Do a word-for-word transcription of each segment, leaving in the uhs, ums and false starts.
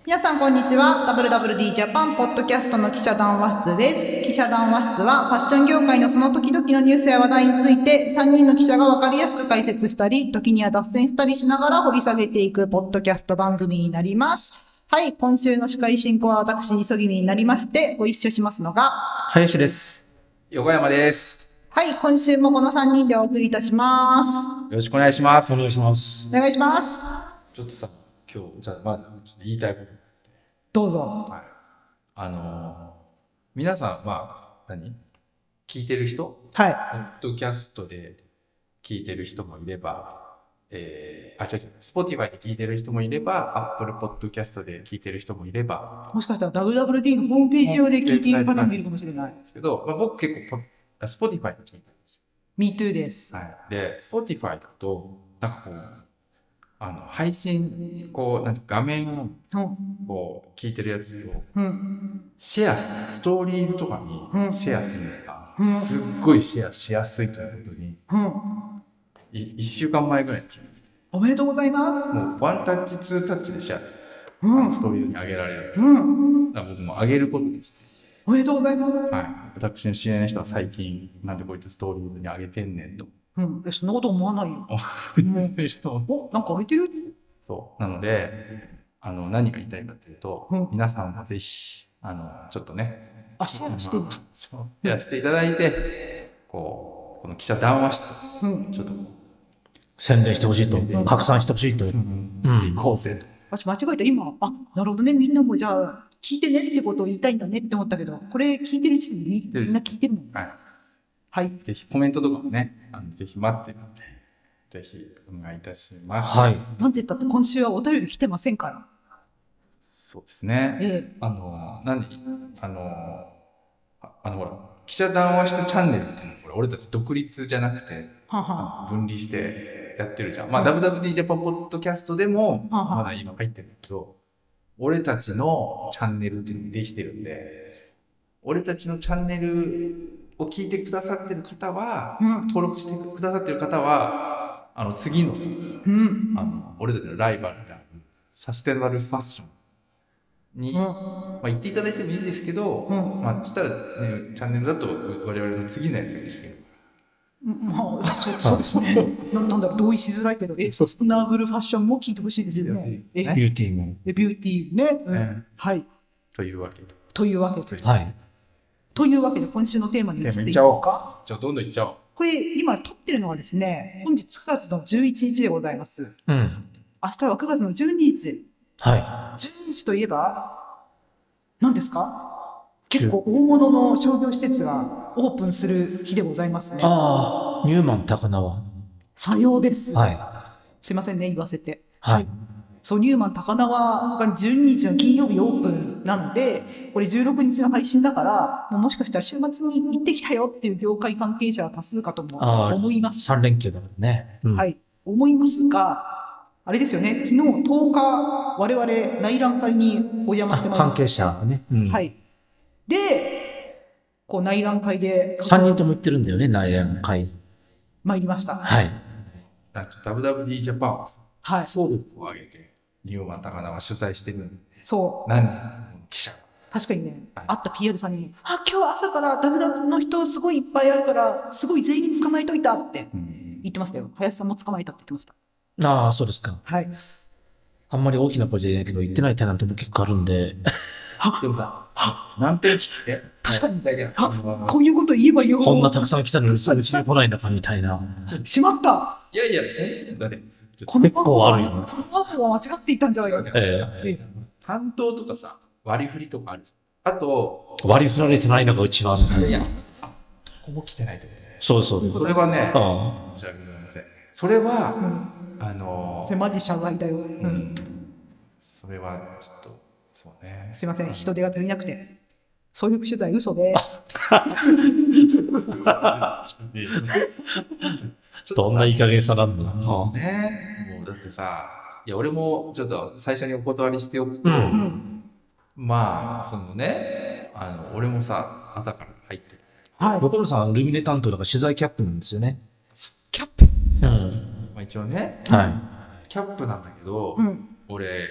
皆さんこんにちは。 ダブリューダブリューディー ジャパンポッドキャストの記者談話室です。記者談話室はファッション業界のその時々のニュースや話題についてさんにんの記者が分かりやすく解説したり、時には脱線したりしながら掘り下げていくポッドキャスト番組になります。はい、今週の司会進行は私急ぎになりましてご一緒しますのが林です。 横山です。 はい、今週もこのさんにんでお送りいたします。 よろしくお願いします。 お願いします。 お願いします。 ちょっとさ、今日じゃあまずちょっと言いたいこと。 どうぞ。 はい、あのー、皆さんまあ何聞いてる人、 はい、 ポッドキャストで聞いてる人もいれば、えー、あ違う違う、Spotify で聞いてる人もいれば、Apple Podcast で聞いてる人もいれば、 もしかしたら ダブリューダブリューディー のホームページ上で聞いている方もいるかもしれない。 ですけど、まあ、僕結構ポ Spotify で聞いてるんですよ。 Me too です。 はい。で、Spotify だとなんかこう。あの配信こうなんて画面をこう聞いてるやつをシェアストーリーズとかにシェアするのがすっごいシェアしやすいということにいっしゅうかんまえぐらいに気づいて、 おめでとうございます。 もうワンタッチツータッチでシェアあのストーリーズに上げられるんですよ。だから僕も上げることにして、 おめでとうございます。 はい、私の知り合いの人は最近なんでこいつストーリーズに上げてんねんと。 うん、そんなこと思わないよ。 うん、お、なんか空いてる？ そうなので、あの何が言いたいかというと、うん、皆さんもぜひあのちょっとね、 あシェアして、 まあ、そうシェアしていただいて、こうこの記者談話室、うん、ちょっと宣伝してほしいと、拡散してほしいと、 していこうぜと。 私間違えた今、あなるほどね、みんなもじゃあ聞いてねってことを言いたいんだねって思ったけど、これ聞いてるしみんな聞いてるもん。 はい。 はい、 ぜひコメントとかもね、あのぜひ待ってるので、ぜひお願いいたします。 はい。 なんて言ったって今週はお便り来てませんから。 そうですね。 ええ、 あの何あのああのほら記者談話室チャンネルっていうのこれ俺たち独立じゃなくてはは分離してやってるじゃん。まあ ダブリューダブリューディー ジャパンポッドキャストでもまだ今入ってるんだけど、俺たちのチャンネルっていうのができてるんで、俺たちのチャンネルを聞いてくださってる方は、うん、登録してくださってる方はあの次のさ、うん、あの俺たちのライバルがサステナブルファッションに、うん、まあ、言っていただいてもいいんですけど、うん、まあそしたらねチャンネルだと我々の次のやつが聞ける。 まあそ、そうですね。な, なんだろう同意しづらいけど、えサステナブルファッションも聞いてほしいですよね。 ビューティーも。 ビューティーね。うん、はい。 というわけで。 というわけで。 はい。 というわけで今週のテーマに移っていこうか。 じゃあどんどんいっちゃおう。 これ今撮ってるのはですね、本日くがつのじゅういちにちでございます。うん。明日はくがつのじゅうににち。 はい。 じゅうににちといえば何ですか？結構大物の商業施設がオープンする日でございますね。 ああ、ニューマン高輪。 さようです。 はい。 すいませんね言わせて。 はい。 そうニューマン高輪がじゅうににちの金曜日オープンなので、これじゅうろくにちの配信だからもうもしかしたら週末に行ってきたよっていう業界関係者は多数かとも思います。 さんれんきゅうだからね、 うん、はい思いますが、あれですよね、昨日とおか我々内覧会にお邪魔してもらいました。 関係者ね、うん、 はいでこう内覧会でさんにんとも行ってるんだよね、内覧会参りました。 はい。 ダブリューダブリューディー ジャパンはさ、 はい、 総力を挙げてニューマン高輪は主催してるんで、 そう何人の記者確かにね、はい、会った ピーアール さんにもあ今日は朝からダブダブの人すごいいっぱいあるからすごい全員捕まえといたって言ってましたよ。林さんも捕まえたって言ってました。 ああそうですか。 はい。 あんまり大きな声じゃないけど言ってないテナントも結構あるんででもさ何ページって確かにこういうこと言えば言うほどこんなたくさん来たのにうちに来ないのかみたいなしまったいやいやそんなね結構あるよ。 このパフォは間違っていたんじゃないか、 えー、担当とかさ割り振りとかあるじゃん。あと割り振られてないのがうちはみたいな。いやいやあここも来てないってことね。 そうそうそれはねあじゃあごめんなさいそれは、うん、あのそれマジ謝罪だよ、うんうん、 それはちょっとそうねすいません人手が足りなくて総力取材嘘ですどんないい加減さなんだろうね。もうだってさいや俺もちょっと最初にお断りしておくと、うん、まあそのねあの俺もさ朝から入ってる。 はい。僕のさんルミネ担当だから取材キャップなんですよね。 キャップ。 うん。 まあ一応ね。 はい。 キャップなんだけど、うん、俺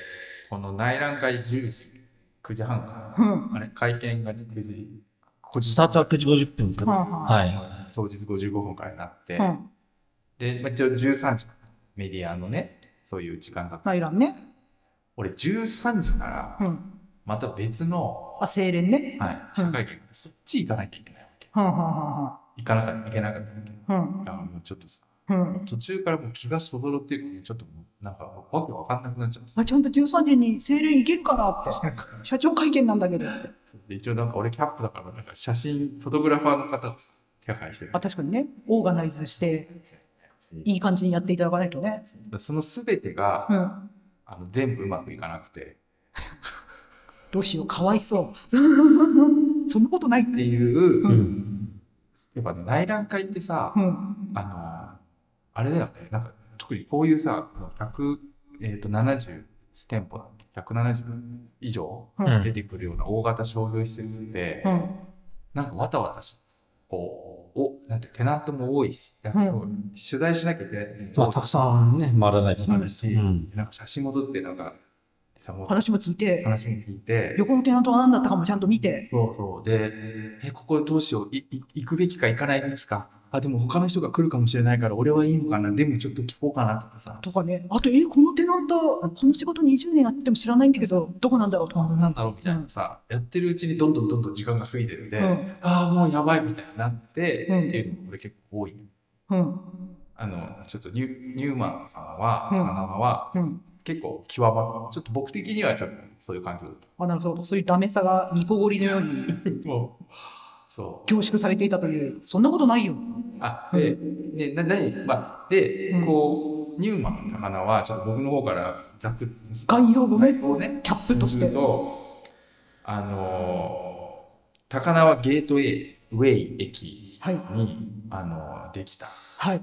この内覧会じゅうじ、くじはんかうな。 ん。 あれ、会見がくじ、 スタートはくじごじゅっぷんかな。 はあはあはい。 当日ごじゅうごふんからになって、 うん。 で、まあ、一応じゅうさんじメディアのね、そういう時間だった。 内覧ね。 俺じゅうさんじからうん。 また別の、 あ、清廉ね。 はい、記者会見が、そっち行かなきゃいけないわけ。 はんはんは行かなかった、行けなかったわけ。 んはん。 だからもうちょっとさ、 うん。うん。 途中からもう気がそぞろっていうか、ちょっともうなんかわけわかんなくなっちゃってあ、ちゃんとじゅうさんじに清廉行けるかなって。社長会見なんだけどって。 で一応なんか俺キャップだから、なんか写真、フォトグラファーの方をさ手配してる。 あ、確かにね。オーガナイズして、いい感じにやっていただかないとね。 だその全てが、 うん。 あの全部うまくいかなくて、 どうしよう、かわいそう。そんなことないっ。 ってていう、 うん。 やっぱね、内覧会ってさ、 うん。 あの、あれだよね、なんか特にこういうさ、ひゃくななじゅういち店舗だっけ、ひゃくななじゅう以上うん出てくるような大型商業施設って、 うん。 なんかわたわたし、こう、お、なんてテナントも多いし、なんかそう、 うん取材しなきゃいけない。 まあ、たくさんね、回らないとあるし、 うん。 なんか写真戻ってなんか、さもう話も聞いて、 話も聞いて、 横のテナントは何だったかもちゃんと見て。 そうそう。で、え、ここどうしよう。いい行くべきか行かないべきか。あ、でも他の人が来るかもしれないから、俺はいいのかな。でもちょっと聞こうかなとかさ。 とかね。あと、え、このテナント、この仕事にじゅうねんやってても知らないんだけど、どこなんだろうとか。 どうなんだろうみたいなさ、やってるうちにどんどんどんどん時間が過ぎてるんで、 うんああ、もうやばいみたいになって、 うんっていうのが俺結構多い。 うん。 あの、ちょっとニュニューマンさんは、 うん花間は、 うん。 結構極まちょっと僕的にはちょっとそういう感じだっあ、なるほど。そういうダメさがニコゴリのようにた。もう、そう。 凝縮されていたという。そんなことないよ。 あ、で、で、な、なに、まあ、で、 うんこう、ニューマンの高菜は、ちょっと僕の方からざくっ概要部ね。 をね、 キャップとしてすると、あのー、高菜はゲートウェイ、ウェイ駅はい。 に、あのー、できた、 はい。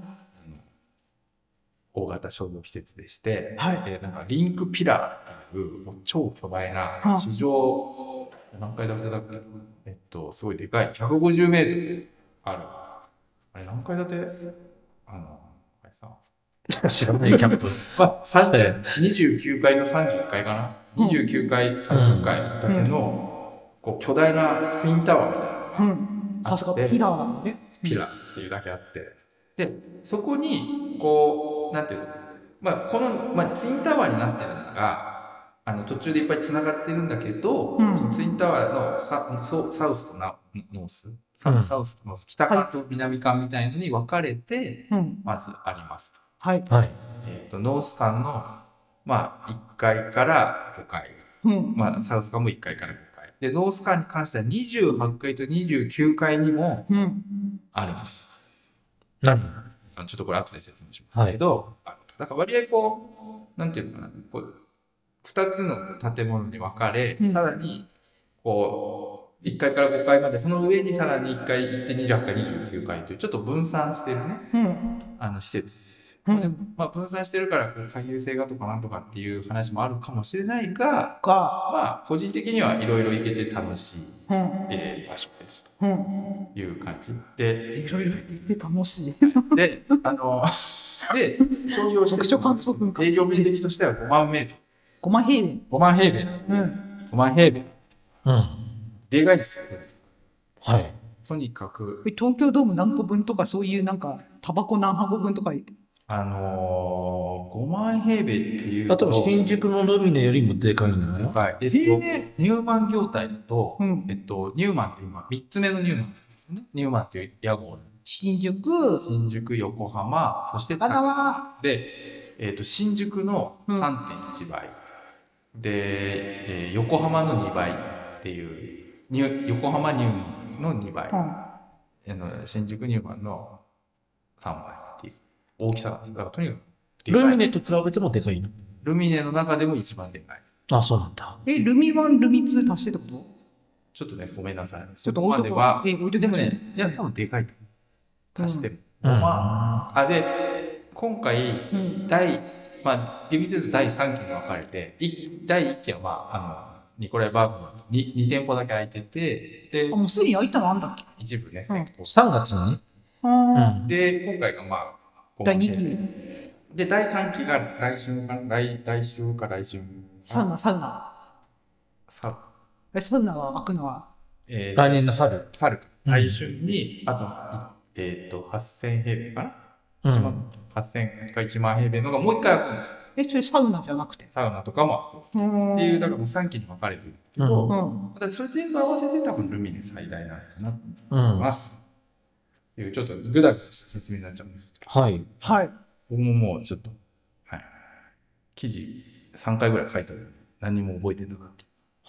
大型商業施設でして、 はいえーなんかリンクピラーっていうもう超巨大なはあ地上何階建てだっけ、えっとすごいでかいひゃくごじゅうメートルある、あれ何階建て、あのあれさ、 知らないキャンプ。 まあ、さんじゅうにじゅうきゅうかいとさんじゅっかいかな、にじゅうきゅうかいさんじゅっかいだけの、こう巨大なツインタワーみたいなのがうん。さすがピラーなのね。 ピラーっていうだけあって、でそこにこうなんていうの、まあこの、まあ、ツインタワーになってるのがあの途中でいっぱいつながってるんだけど、 うんそのツインタワーのサソサウスとナノースサうんサウスとノース、北側と南側みたいのに分かれて、 うん。 まずありますと。 はい。 はい。 えー、とノース間の、まあ、いっかいからごかい、 うん。 まあ、サウス間もいっかいからごかいで、ノース間に関してはにじゅうはちかいとにじゅうきゅうかいにもうん。 あるんです。 何あのちょっとこれ後で説明しますけど、あるとだから割合こう、なんていうのかな、こうふたつの建物に分かれ、 うんさらにこういっかいからごかいまで、その上にさらにいっかい行ってにじゅうはちかい、にじゅうきゅうかいというちょっと分散してるね、 うん。 あの施設です。 うんでまあ、分散してるからこう可有性がとかなんとかっていう話もあるかもしれないが、 が、 まあ個人的にはいろいろ行けて楽しい、 うん。 えー場所ですうん。 という感じで、 いろいろ言って楽しい。 で、あの、で、商業施設読書感想文化営業面積としてはごまんメートル。 ごまん平米。 ごまん平米。 うん。 ごまん平米。 うん。 でかいですよ。 はい。 とにかく、 東京ドーム何個分とか、そういうなんか、タバコ何箱分とか、 あのー、ごまん平米っていうと、 例えば新宿のルミネよりもでかいのよ。 はい。えっと、 へーニューマン業態だと、 うんえっと、ニューマンって今、みっつめのニューマンなんですよね。ニューマンっていう屋号。 新宿、 新宿、横浜、そして神奈川、 で、えっと、新宿のさんてんいちばい、で、えー横浜のにばいっていう、ニュ横浜ニューマンのにばい、 うん。 あの新宿ニューマンのさんばいっていう大きさなんです。だからとにかくでかいルミネと比べてもでかいの。 ルミネの中でも一番でかい。 あ、そうなんだ。 え、ルミワン、ルミツー足してってことちょっとね、ごめんなさい。 ちょっとそこまでは、 置いとこうえ置いときましょうでもね、いや、多分でかい。足してる。 うんまあ、あ、で、今回、 うん。 第、まあ、厳密に言うとだいさんきに分かれて、いだいいっけんは、まあ、あの、ニコライバーグの に, に店舗だけ空いてて、であ、、もうすでに開いたのあんだっけ一部ね、 うん店舗さんがつにあうん。 で、今回がまあ、 第二期。 で、だいさんきが来週か、来、来週か来週。 サウナ、サウナ。 さ、 え、サウナは開くのはえー、 来年の春。 春か。 うん来週に、あと、えっ、と、はっせん平米かな、 うんいちまんはっせんかいちまん平米のがもう一回開くんですよ。 え、それサウナじゃなくて。 サウナとかもうーん。 っていう、だからもうさんきに分かれてるけど、 ううん。 だからそれ全部合わせて多分ルミネ最大なのかなとうん。 思います。っていうちょっとグダグダした説明になっちゃうんですけど、 はい。 はい。 僕ももうちょっと、はい。記事さんかいぐらい書いたのに何も覚えてなかった。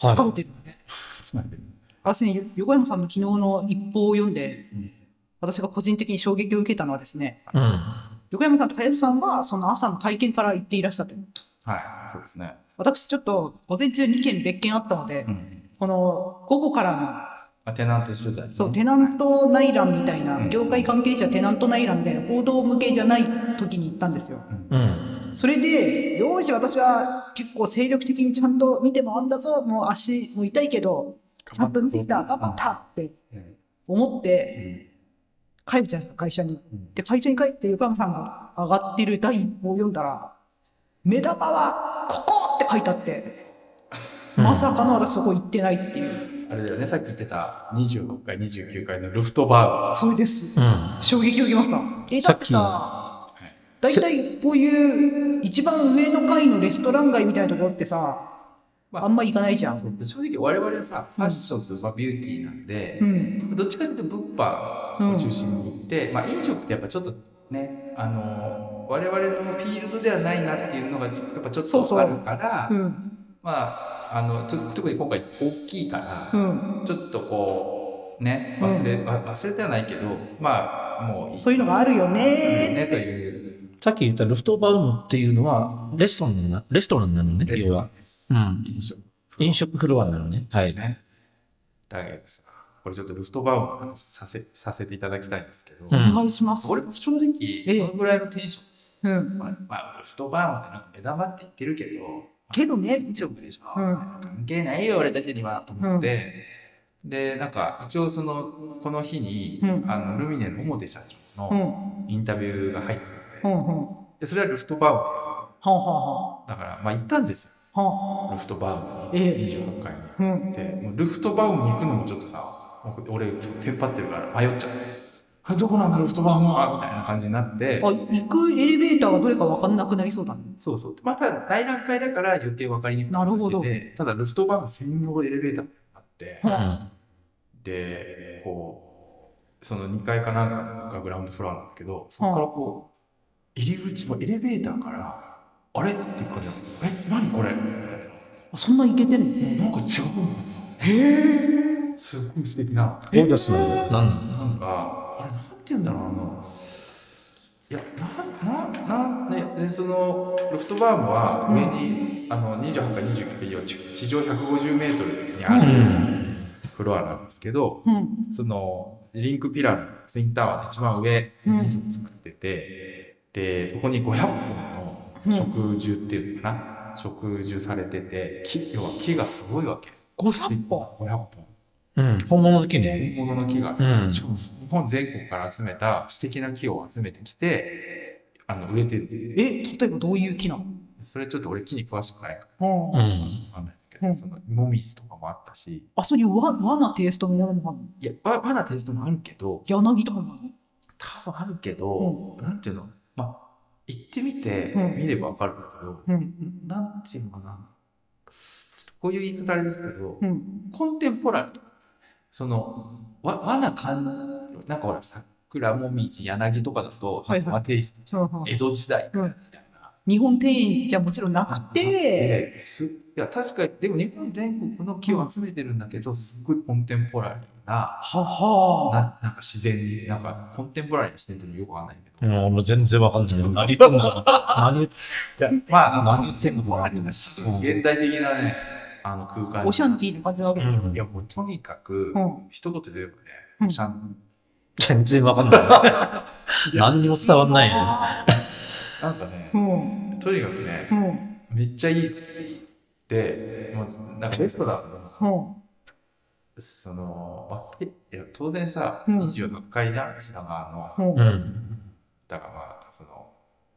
疲はれてるね。 つまり、 私ね、横山さんの昨日の一報を読んで、 うん私が個人的に衝撃を受けたのはですね、 い。うん。 横山さんと林さんはその朝の会見から言っていらっしゃったという。 はい、そうですね。 私ちょっと午前中にけん別件あったので、 うん。 この午後からまあ、テナント取材、ね。 の、そう、テナント内覧みたいな、 うん業界関係者テナント内覧みたいな報道向けじゃない時に行ったんですよ。 うん。 それで、よーし、私は結構精力的にちゃんと見て回んだぞ、もう足もう痛いけど、ちゃんと見てきた、頑張ったってうん。 思って、帰るじゃないですか、会社に。 うんで、会社に帰って横山さんが上がってる第一報を読んだら、目玉はここって書いてあって、まさかの私そこ行ってないっていう。 あれだよね、さっき言ってたにじゅうろっかい、にじゅうきゅうかいのルフトバーそれです。 うん。 衝撃を受けました。え、だってさ、大体こういう一番上の階のレストラン街みたいなところってさ、 まああんま行かないじゃん。 グ。正直我々はさ、ファッションとまあビューティーなんで、 うん。 どっちかというと物販を中心に行って、まあ飲食ってやっぱちょっとね、あのー我々のフィールドではないなっていうのがやっぱちょっそうそうとあるから、 うん。 まあ、あの、ちょ特に今回大きいから、 うん。 ちょっとこう、ね、忘れ、わ忘れてはないけど、まあ、もう、 そういうのがあるよねね、という、 さっき言ったルフトバウムっていうのは、レストランな、レストランなのね、 レストランです。 要は。うん。 飲食。 飲食フロアなのね。はい。 ね。だけどさ、これちょっとルフトバウムの話させ、させていただきたいんですけど、 うんお願いします。 俺も正直、 ええそのぐらいのテンション、 うん。 まあ、まあ、ルフトバウムってなんか目玉って言ってるけど、 けどね、 飲食でしょ、 うん関係ないよ俺たちにはと思って、でなんか一応そのこの日に、 うんあのルミネの表社長うのん。 インタビューが入ってたうん。 ので、 うん。はでそれはルフトバウムあ、はだからまあ行ったんですよ、 あ、はあ。 ルフトバウムええににじゅうろっかいに、 うん。 でもうルフトバウムに行くのもちょっとさ、俺ちょっとテンパってるから迷っちゃってあどこなんだルフトバウムはみたいな感じになって、 あ、行くエレベーターがどれか分かんなくなりそうだね。 そうそう、まあただ内覧会だから余計分かりにくくなるほどて、ただルフトバウム専用エレベーターがあって、 ううんん。 でこうそのにかいかなんかがグラウンドフロアなんだけど、そこからこう入り口もエレベーターからあれっていう感じだった。え何これみたいあ、そんな行けてんのな、なんか違うんだへえすごい素敵な、 ゴージャスなの。なんなのなんかあれなんて言うんだろう、あのいやなななねでそのロフトバームは上に、あのにじゅうはちかいにじゅうきゅうかい要は地上ひゃくごじゅうメートルにあるフロアなんですけど、 うん。 そのリンクピラーのツインタワーの一番上に作ってて、でそこにごひゃっぽんの植樹っていうのかな、植樹されてて、木要は木がすごいわけ。 ごひゃっぽん。 ごひゃっぽん。 うん。本物の木ね。 本物の木が、 うんしかも日本全国から集めた素敵な木を集めてきて、あの植えてる。 え、例えばどういう木なの？ それちょっと俺木に詳しくないからうん。 うん。 わかんないんだけど、 うんその芋水とかもあったし、 あ、そういう和和なテイストになるのかな？ いや、わ和なテイストもあるけど、 柳とかも。 多分あるけど、なんていうの、まあ、行ってみて、 うん見ればわかるんだけど、 うん。 なんていうのかな、ちょっとこういう言い方あれですけど、 うん。 コンテンポラリー、その、わ和な感じ、なんかほら、桜もみじ、柳とかだと、 はいはい和テイスト、江戸時代みたいな。 日本庭園じゃもちろんなくて、 ですいや確かにでも日本全国の木を集めてるんだけど、すっごいコンテンポラリーな、 ははななんか自然に、なんかコンテンポラリーな視点っていうのよくわかんないけど、 うん、もう全然わかんないよ。何言ってんのか。何言っていやまあ、 何言ってんのか。 現代的なね、あの空間にオシャンティーな感じなわけ。 うんいやもうとにかく、 うん一言で言えばね、 うんオシャン全然わかんない。何にも伝わんないよ。 なんかね、 うん。 とにかくねう、ん。 めっちゃいいで、もうなんかレストランの、 うん。 その、まあ、いや当然さ、 うんにじゅうはちかいじゃん、品川の。 うん。 うん。 だからまあ、その、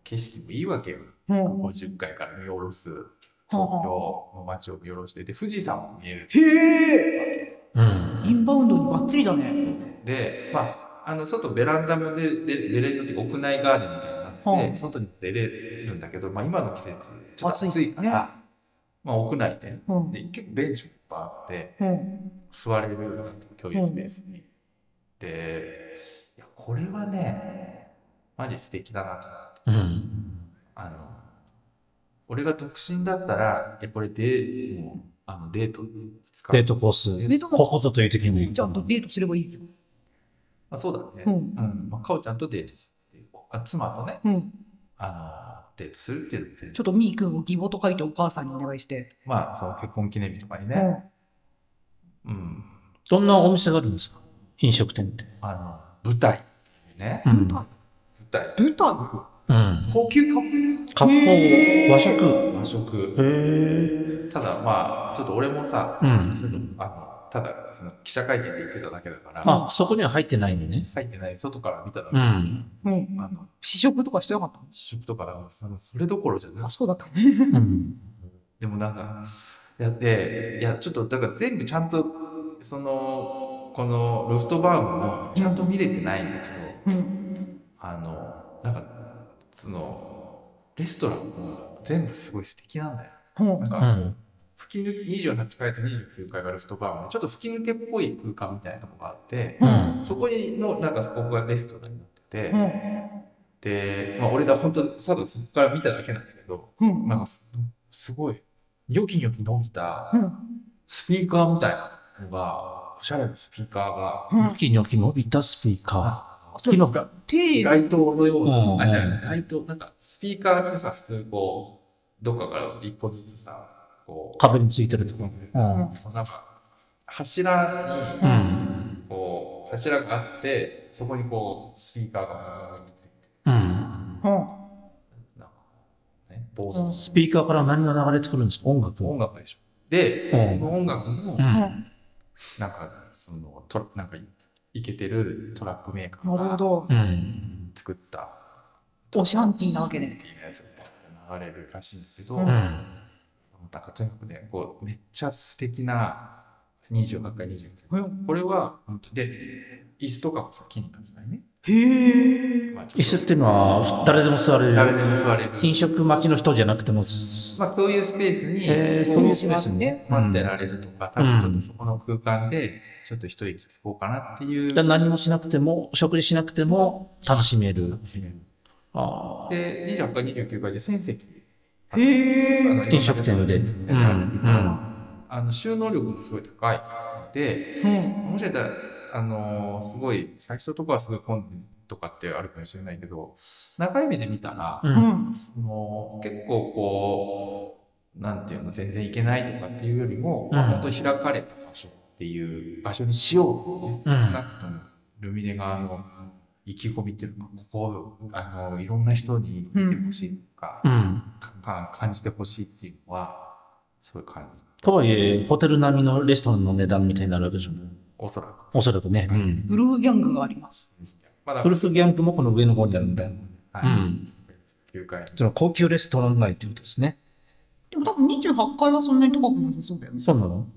景色もいいわけよ。 うんごじゅっかいから見下ろす東京の街を見下ろしてて、富士山も見える。 へえ。 うん。 インバウンドにバッチリだね。 で、まあ、あの外ベランダもでで出れるっていうか屋内ガーデンみたいになって、 はあ外に出れるんだけど、まあ、今の季節ちょっと暑い暑いから、まあ、屋内で,、 うんで結構ベンチもいっぱいあってうん。 座れるようになって共有スペースに、でいやこれはねマジ素敵だなと思って、 うん。 あの俺が独身だったらいやこれでもうあのデート使うデートコース。 デートこことという時に。 ちゃんとデートすればいいよ。 あそうだね、 うんうんまあ、かおちゃんとデートするあ妻とねうん。 あのデートするっていうのってちょっとみーくんを義母と書いてお母さんにお願いして。 まあその結婚記念日とかにうね、 ん。 うんどんなお店があるんですか？飲食店って。 あの舞台っていうね、 うん。 舞台舞台うん。 高級か割烹、和食。 和食へえ。 ただまあちょっと俺もさ、 うんすぐあのただその記者会見で言ってただけだからあ、そこには入ってないのね。 入ってない外から見ただけ、 うん。 うん。 あの試食とかしてなかったの？ 試食とかそのそれどころじゃなあ、 くそうだったね。 うん。 でもなんかやっていやちょっとだから全部ちゃんとそのこのロフトバームもちゃんと見れてないんだけど、 うん。 あのなんかそのレストランも全部すごい素敵なんだよ。 うんなんか、 うん。 吹き抜けにじゅうはちかいとにじゅうきゅうかいがロフトバームでちょっと吹き抜けっぽい空間みたいなとこがあって、 うん。 そこにのなんかそこがレストランになってて、 うん。 で、まあ、俺だ本当ただそこから見ただけなんだけど、 うん。 なんかすすごいニョキニョキ伸びたうん。 スピーカーみたいなのがおしゃれなスピーカーが、 うん。 ニョキニョキ伸びたスピーカあー。木の手街灯のような、 うんあじゃあ街灯なんかスピーカーってさ普通こうどっかから一個ずつさこう壁についてるとこ。うん。 なんか柱にうん。 こう柱があってそこにこうスピーカーがうん。 うん。 ね坊主スピーカーから何が流れてくるんですか？音楽。 音楽でしょで、 うんその音楽もうん。 うん。 なんかそのトラなんかイケてるトラックメーカなるほーがど。 うん。 作ったオシャンティーなわけね。 っていうやつが流れるらしいんだけど、 うんなんかとにかくねこうめっちゃ素敵なにじゅうはちかいにじゅうきゅうかい、 うんこれは本当で椅子とかもさ木に立つないね、 へえ。 まあ、ちょっと椅子っていうのは誰でも座れ誰る。 でも座れる飲食待ちの人じゃなくても。 まあ、共有スペースに、こうへー共有スペースにね、待ってられるとか、多分ちょっとそこの空間で、ちょっと一息つこうかなっていう。 じゃあ何もしなくても、食事しなくても楽しめる。ああ。 で、にじゅうはちかい、にじゅうきゅうかいでせんせき。 へえ。 あの飲食店で。ううんん。 あの収納力もすごい高いので、 うん。 もしかしたら、あのーすごい、最初とかはすごい混んでとかってあるかもしれないけど、長い目で見たら、 うん。 うん。 その結構こう、なんていうの、全然行けないとかっていうよりも、 うんまあ、本当に開かれた場所っていう場所にしようって、 うんなくともルミネ側の意気込みっていうのが、ここをあのいろんな人に見てほしいとか、 うん。 か感じてほしいっていうのは、すごい感じた。 とはいえ、ホテル並みのレストランの値段みたいになるわけでしょ。 おそらく。 おそらくね。うん。 ウルフギャングがあります。 まだ、 ウルフギャングもこの上の方にあるんだよ。 はい、 うん。 きゅうかい。 その高級レストラン街ってことですね。 でも多分にじゅうはちかいはそんなに高くなさそうだよね。 そうなの？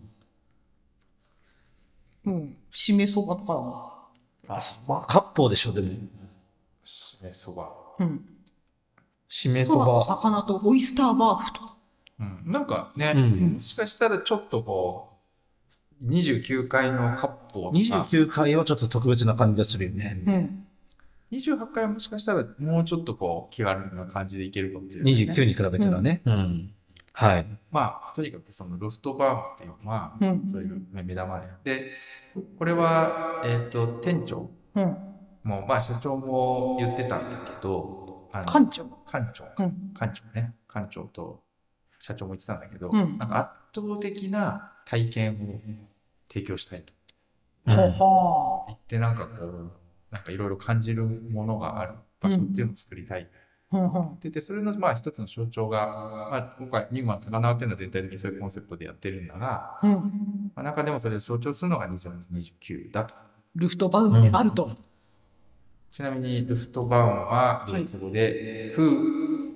うん。しめそばとかは。 あ、そば。割烹でしょ、でも。 しめそば。 うん。 しめそそばとば。 魚とオイスターバーフとか。 うん、なんかね、 うんもしかしたらちょっとこう、にじゅうきゅうかいの割烹とか、 にじゅうきゅうかいはちょっと特別な感じがするよね。 うん。 にじゅうはちかいはもしかしたらもうちょっとこう気軽な感じでいけるかもしれない、ね。 にじゅうきゅうに比べたらね。うん。はい。 まあ、とにかくそのロフトバームっていうのは、 うんそういう目玉で。で、これは、えっ、と、店長うん。 も、まあ社長も言ってたんだけど、あの館長。 館長か、 うん。 館長ね。館長と社長も言ってたんだけど、 うんなんか圧倒的な体験を提供したいと。 はは行ってなんかこう、なんかいろいろ感じるものがある場所っていうのを作りたい。 ー。うんうん。 で、でそれのまあ一つの象徴が、まあ、今回、今、高輪っていうのは全体的にそういうコンセプトでやってるんだが、 うん。 まあ、中でもそれを象徴するのがにじゅうはち、にじゅうきゅうだと。 ルフトバウムであると。 ちなみに、ルフトバウンはドイツ語で、空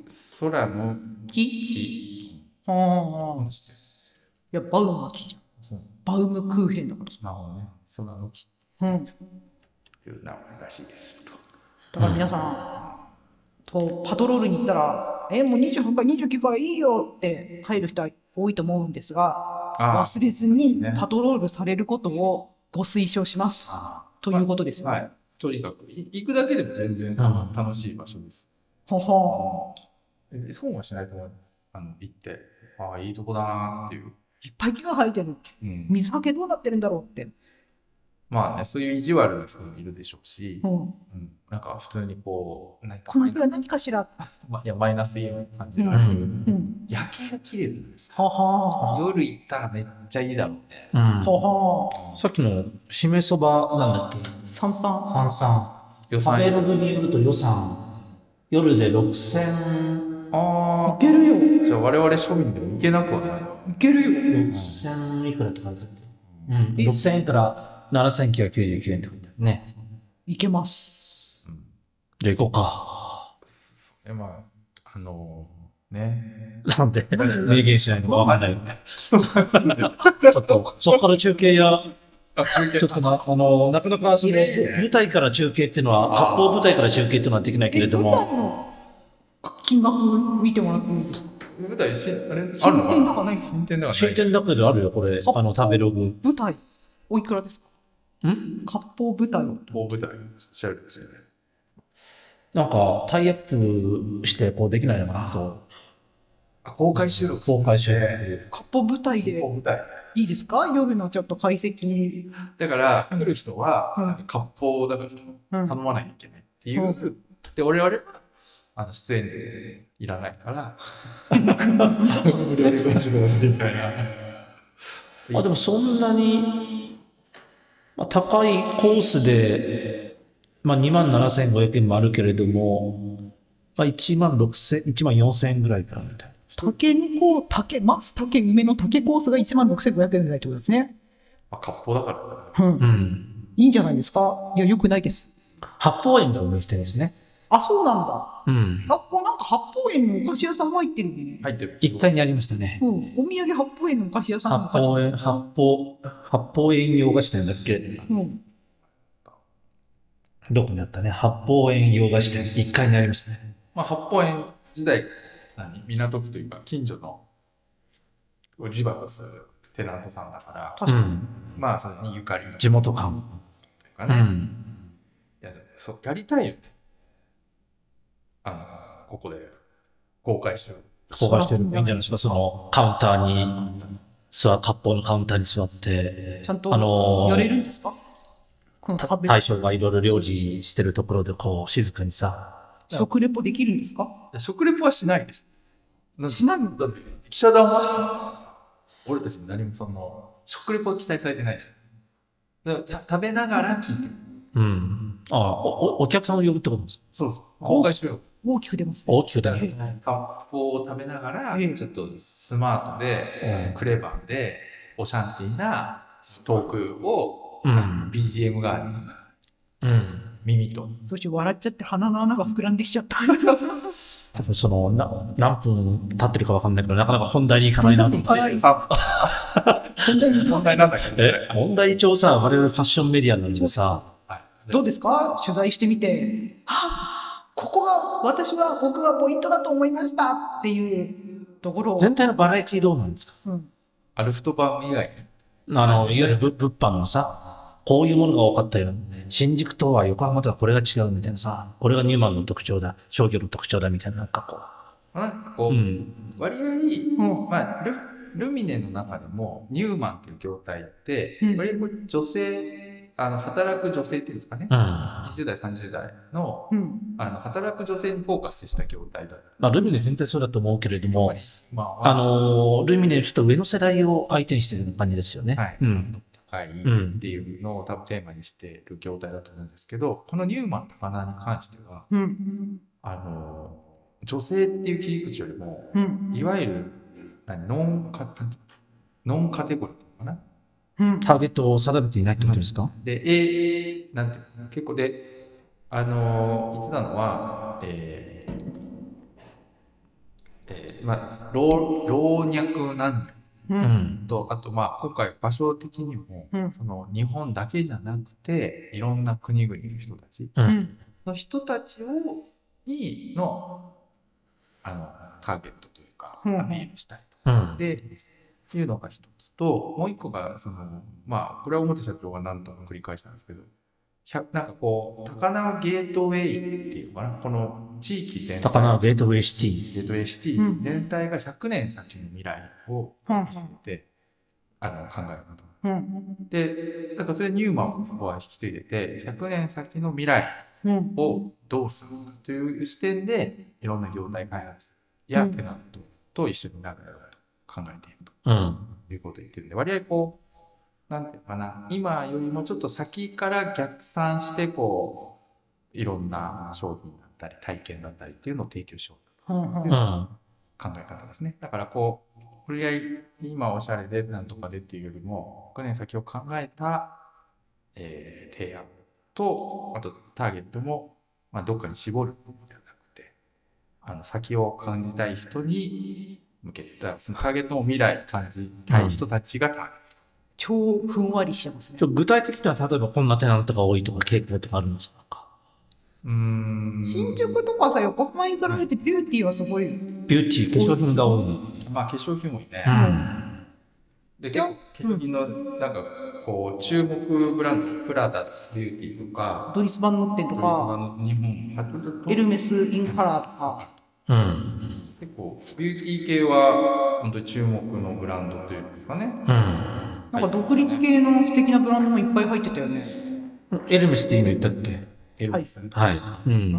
空の木木。 はあ。い知ってるや、バウムの木じゃん。 そうバウムクーヘンだかなるほどね。空の木ら。うん。 という名前らしいですと。 だから皆さん、こうパトロールに行ったら、え、もうにじゅうはちかい、にじゅうきゅうかいいいよって帰る人は多いと思うんですが、 ああ忘れずにねパトロールされることをご推奨します。ということですよ。 はい。とにかく、い行くだけでも全然楽楽しい場所です。 ほほえ損はしないと思う。あの、行って、ああ、いいとこだなっていう。 いっぱい木が生えてる。 うん。 水はけどうなってるんだろうって。 まあね、そういう意地悪な人もいるでしょうし、 うん、 うん。なんか普通にこう、何かこの木は何かしら。 まいや、マイナスイオン感じる。 うんうん。 夜景が綺麗なんです。 はは夜行ったらめっちゃいいだろうね。 うん。 ははさっきのしめそばなんだっけさんさん。 三三。 予算食べログによると予算、夜でろくせん、 あいけるよ。 あ、じゃあ我々庶民でも行けなくはない。 いけるよ。 ろくせんいくらって書いてあった。うん。ろくせんえんからななせんきゅうひゃくきゅうじゅうきゅうえんって書いてあるね。 いけます。 じゃあ行こうか。 え、まあ、あのー、ね。 なんで明言しないのかわかんないよね。ちょっと、そっから中継や、 あ、中継ちょっとな、あの、なかなかその、舞台から中継っていうのは、割烹舞台から中継っていうのはできないけれど舞台も、 の金額見てもらってもいいですか？ 舞台し、あれあるの新店かなとかないですね。 新店だから新店だけであるよ、これ。あの、食べログ。 舞台、おいくらですか？ ん割烹舞台を。 大舞台、調べてほしいね。 なんか、タイアップして、こうできないのかなと。 あ、公開収録。 公開収録。 割烹舞台で大舞台。 いいですか？夜のちょっと解析。 だから、来る人は、 うんなんか、割烹だからうん頼まないといけないっていう。 うんで、俺々は、あの、出演でいらないから、無料で出してくださいみたいな。 あ、でもそんなに、まあ、高いコースで、まあ、にまんななせんごひゃくえんもあるけれども、まあ、いちまんろくせん、いちまんよんせんえんぐらいかなみたいな。 竹の子、竹、松竹梅の竹コースがいちまんろくせんごひゃくえんぐらいってことですね。 まあ、割烹だから、 うん。 うん。 いいんじゃないですか？いや、よくないです。 八芳園が運営してるんですね。 あ、そうなんだ。 うん。 あ、ここなんか八芳園のお菓子屋さんも入ってるね。 入ってる。 いっかいにありましたね。 うん。お土産八芳園のお菓子屋さんのお菓子。 八芳園、八芳、八芳園洋菓子店だっけうん。 どこにあったね。八芳園洋菓子店。いっかいにありましたね。 まあ、八芳園時代、何港区というか、近所の、地場とするテナントさんだから、 確かに。 うん。 まあ、それにゆかりが地元感。うというかね、 ん。 いや、そう、やりたいよね。あの、ここで公開してる。 公開してる。いいんじゃないですか。その、カウンターに、座、割烹のカウンターに座って、 ちゃんとあのーやれるんですか？この食べ大将がいろいろ料理してるところで、こう、静かにさ、 食レポできるんですか？ 食レポはしないでしょ。だってしないの？ だって、記者談話室なんだからさ、俺たちに何もその、食レポは期待されてないでしょ。だからた食べながら聞いてる。 うん。ああ、お、おお客さんを呼ぶってことですか？ そうそう。公開しよう。 大きく出ますね。 大きく出る。 割烹を食べながら、 ええちょっとスマートで、 うんクレバーで、オシャンティーなトークを、 うんビージーエム がうん。 耳と。 どうしよう、笑っちゃって鼻の穴が膨らんできちゃった。 多分その、な、何分経ってるかわかんないけど、なかなか本題に行かないなと思って。 はい本当に問題なんだけどねえ、問題上さ、我々ファッションメディアなんでさ、 はいどうですか？取材してみて、はぁ、ここが私は僕がポイントだと思いましたっていうところを。 全体のバラエティどうなんですか？ うん、 アルフトバン以外に。 あの、いわゆる物物販のさ、こういうものが多かったよ。新宿とは横浜とはこれが違うみたいなさ、これがニューマンの特徴だ、商業の特徴だみたいな、なんかこなんかこう。 う、 うん。 割合、 うんまあル、ルミネの中でもニューマンという業態って、 うん割合こう女性、あの、働く女性っていうんですかね。 うん。 にじゅう代、さんじゅう代の、 うん、 あの、働く女性にフォーカスした業態だ。 まあ、ルミネ全体そうだと思うけれども、 まあ、 あのー、ルミネちょっと上の世代を相手にしてる感じですよね。 はいうん。 高いっていうのを多分テーマにしてる業態だと思うんですけど、このニューマン高菜に関しては、 うん、 あの、女性っていう切り口よりも、 うん、 いわゆる、何ノンカ、ノンカテゴリーっていうのかな。 うん、 ターゲットを定めていないってことですか？ で、えー、なんていうの結構で、あの、言ってたのは、えー、 まあ、老老若男う。 うんん。 女と、あとまあ今回場所的にも、 うんその日本だけじゃなくて、いろんな国々の人たちう。 うんん。 の人たちを、に、の、あの、ターゲットというか、 うんアピールしたいうん。 と。で、っていうのが一つと、もう一個が、その、まあ、これは表社長が何度も繰り返したんですけど、ひゃなんかこう、高輪ゲートウェイっていうのかな、この地域全体、 高輪ゲートウェイシティ。 ゲートウェイシティ全体がひゃくねん先の未来を見据えて、あの、考えること。 うん。 で、だからそれニューマンもそこは引き継いでて、ひゃくねん先の未来うん。 をどうするかという視点で、いろんな業態開発やテナントと一緒になるだろうと考えているうん。 ということを言ってるんで、割合こう、なんていうかな、今よりもちょっと先から逆算して、こう、いろんな商品だったり、体験だったりっていうのを提供しよううん。 うん。 という考え方ですね。だからこう、とりあえず今おしゃれでなんとかでっていうよりも、ひゃくねん先を考えた、えー提案と、あとターゲットも、まあ、どっかに絞るのではなくて、あの先を感じたい人に向けて、だからそのターゲットも未来感じたい人たちがターゲット。 超ふんわりしてますねち。ょ具体的には例えばこんなテナントが多いとか傾向とかあるんですか？ うーん。 新宿とかさ、横浜に比べてビューティーはすごい。 ビューティー、化粧品が多い。 まあ化粧品もいいね。 うん。 で、結構化粧品のなんかこう注目ブランド、プラダ、ビューティーとか、 ドリス・バンノッテンとドリスバか、 の日本初エルメス・インカラーとか。 うん。 結構ビューティー系は本当に注目のブランドというんですかね。 うん。 なんか独立系の素敵なブランドもいっぱい入ってたよね。 エルメスって今言ったっけ？ エルメスはい。うん。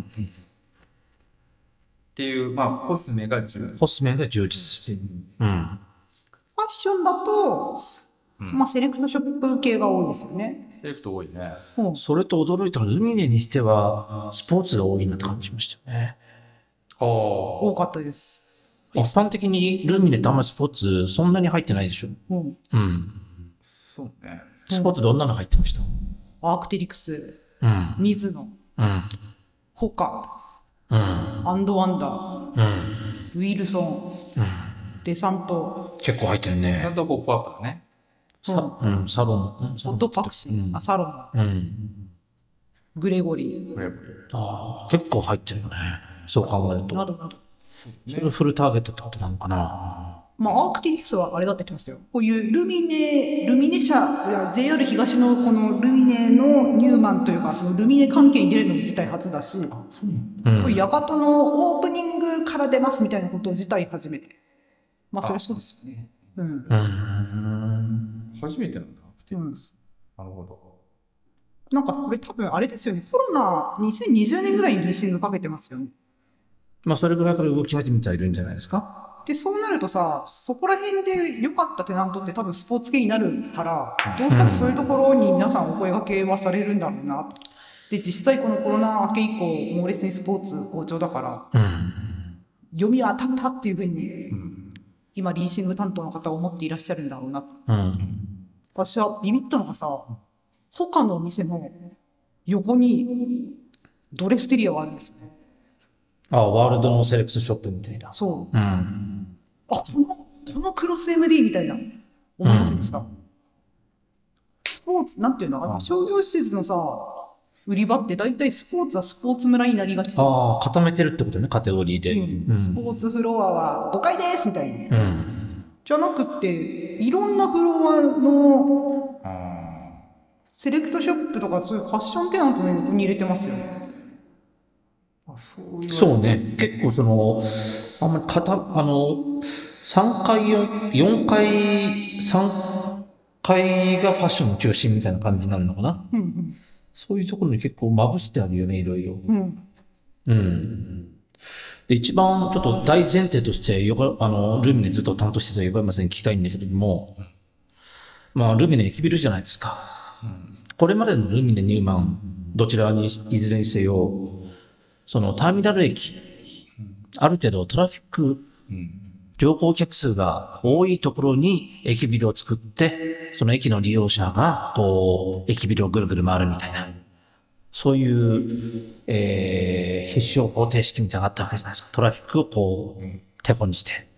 っていう、まあコスメが充実コスメが充実してる。うん。 ファッションだと、 うんまあセレクトショップ系が多いですよね。 セレクト多いね。 うん。 それと驚いたのは、ルミネにしては、スポーツが多いなって感じましたよね。 ああ。 多かったです。 一般的にルミネってあんまりスポーツそんなに入ってないでしょ。 うん。 うん。 そうね。 スポーツどんなの入ってました？ アークテリクス、 うん。 ミズノ、 うん。 ホカ、 うん。 アンドワンダー、 うん。 ウィルソン、デサント、 結構入ってるちゃんね。 とポップアップだね。 さ、うん、サロン。 ホットパクシー、あサロン、 うん。 グレゴリこれああ、結構入ってるよね。そう考えるー、 と。 などなど。 それフルターゲットってことなのかな。 まあ、アークテリクスはあれだって言ってますよ。こういうルミネ、ルミネ社や ジェイアール 東のこのルミネのニューマンというか、そのルミネ関係に出るの自体初だし、 う。 こうんいうヤカトのオープニングから出ますみたいなこと自体初めて。まあ、そりゃそうですよね。うん。 うん。 初めてなんだ。アークテリクス。なるほど。 なんかこれ多分あれですよね。コロナにせんにじゅうねんぐらいにリーシングかけてますよね。 まあ、それぐらいから動き始めてはいるんじゃないですか。 で、そうなるとさ、そこら辺で良かったテナントって多分スポーツ系になるから、どうしたらそういうところに皆さんお声掛けはされるんだろうな。で、実際このコロナ明け以降、猛烈にスポーツ好調だから、 うん。 読みは当たったっていうふうに、 うん。 今リーシング担当の方は思っていらっしゃるんだろうな。 うん。 私はビビったのがさ、他のお店の横にドレステリアがあるんですよね。 ああ、ワールドのセレクトショップみたいな。 そう。 うん。 あ、この、このクロス エムディー みたいな。思いませんでした、スポーツ、なんていうのあの商業施設のさ、売り場って大体スポーツはスポーツ村になりがちじゃん。 ああ、固めてるってことね、カテゴリーで。 うんスポーツフロアはごかいですみたいに。 うん。 じゃなくって、いろんなフロアのあセレクトショップとかそういうファッションテナントに入れてますよね。 あ。そういう。 そうね。結構その、あんまり片、あの、さんかい、よんかい、さんかいがファッションの中心みたいな感じになるのかな。 うんそういうところに結構まぶしてあるよね、いろいろ。 うん。うん。 うん。で、一番ちょっと大前提として、よか、あの、ルミネずっと担当してた横山さんに聞きたいんだけれども、まあ、ルミネ駅ビルじゃないですか。これまでのルミネ、ニューマン、どちらにいずれにせよ、そのターミナル駅、ある程度トラフィック、 うん。 乗降客数が多いところに駅ビルを作って、その駅の利用者が、こう、駅ビルをぐるぐる回るみたいな。そういう、えー、必勝法定式みたいなのがあったわけじゃないですか。トラフィックをこう、手本にして。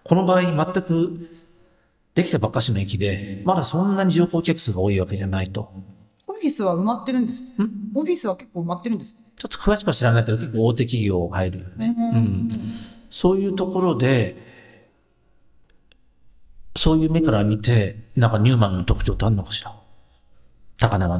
この場合全くできたばっかしの駅で、まだそんなに乗降客数が多いわけじゃないと。 オフィスは埋まってるんですか？ んオフィスは結構埋まってるんですか？ ちょっと詳しくは知らないけど、結構大手企業入るよね。 うんうんそういうところで、そういう目から見て、なんかニューマンの特徴ってあるのかしら。高輪の。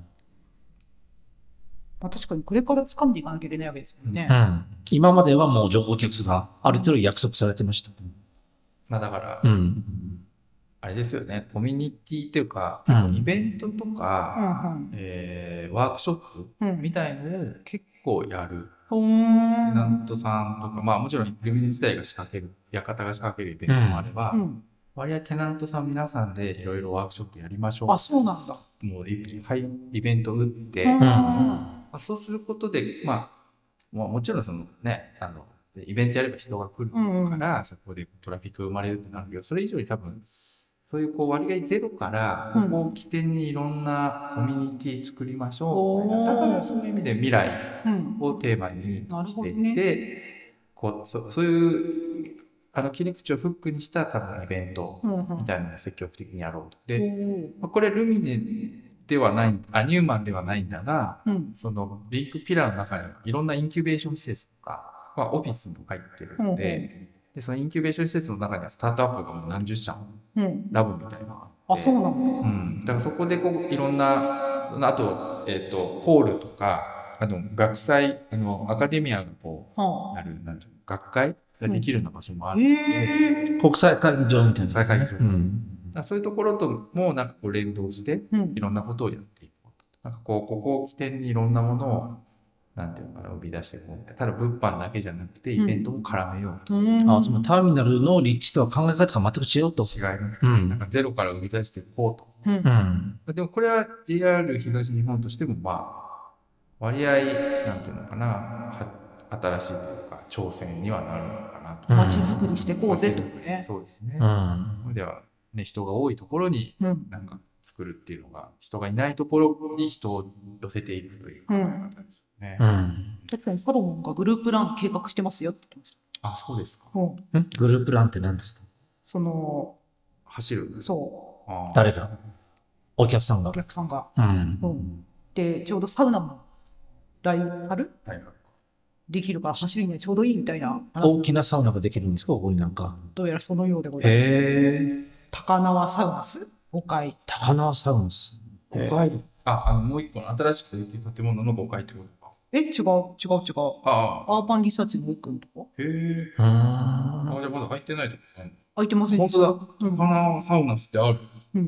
まあ、確かにこれから掴んでいかなきゃいけないわけですもんね。 うん。今まではもう乗降客数がある程度約束されてました。 まあだから、 うん。 あれですよね、コミュニティっていうか、 うん結構イベントとうか、 んうんえーワークショップみたいのを結構やる。 ほーテナンん。 トさんとか、まあもちろんルミネ自体が仕掛ける、館が仕掛けるイベントもあれば、 うん。 割合テナントさん皆さんでいろいろワークショップやりましょう。 あ、そうなんだ。 もういはい、イベント打って、 うんまあ、そうすることで、まあ、まあ、もちろんそのね、あの、イベントやれば人が来るから、そこでトラフィック生まれるってなるけど、それ以上に多分、そういうこう割合ゼロから、ここを起点にいろんなコミュニティ作りましょうみたいな。だからそういう意味で未来うん。 をテーマにしていって、 なるこうそそういう、あの切り口をフックにした多分イベントみたいなのを積極的にやろうと。で、まあこれルミネではない、あ、ニューマンではないんだが、 うん。 そのビッグピラーの中にいろんなインキュベーション施設とか、まあ、オフィスも入ってるので、で、そのインキュベーション施設の中にはスタートアップがもう何十社も、 うん。 ラブみたいなのがあって。 あ、そうなんだ。 うん。だからそこでこう、いろんな、そのあと、えっ、と、ホールとか、あと学祭、あの、アカデミアがこう、 はある、なんていうの、学会ができるような場所もああ。 るので、 へえ。 国際会議場みたいな。 国際会議場うん。 だからそういうところともなんかこう連動して、 うんいろんなことをやっていこうと。なんかこう、ここを起点にいろんなものを、なんていうのかな、生み出していこう。ただ物販だけじゃなくて、イベントも絡めようと。 うん。 あ、そのターミナルの立地とは考え方が全く違うと。 違います。 うんなんかゼロから生み出していこうと。 うんうん。 でもこれは ジェイアール 東日本としても、まあ、割合、なんていうのかな、は新しいというか、挑戦にはなるのかなと。 うん街づくりしてこうぜとね。 そうですね。 うん。 では、ね、人が多いところに、 うん。 なんか作るっていうのが、人がいないところに人を寄せていくという考え方ですよね。 うん。 確かにサロモンがグループラン計画してますよって言ってました。 あ、そうですか。 うん。 んグループランって何ですか？ その、 走る。 そあー誰が？お客さんう、 がお。客さんが。 うん。 うん。で、ちょうどサウナも来春はい。 できるから走るにはちょうどいいみたいな話大きなサウナができるんですかここになんか。 どうやらそのようでございます。 へえ。 高輪サウナスごかい。 高輪サウナス。 ごかい。あ、あの、もう一個の新しくできる建物のごかいってことか。 え、違う、違う、違う。 ああ。 アーバンリサーチの奥のとこへえ。 うーあ、 ん。 じゃあまだ入ってないとこね。 空いてません本でした。 当だ。高輪サウナスってある。 うん。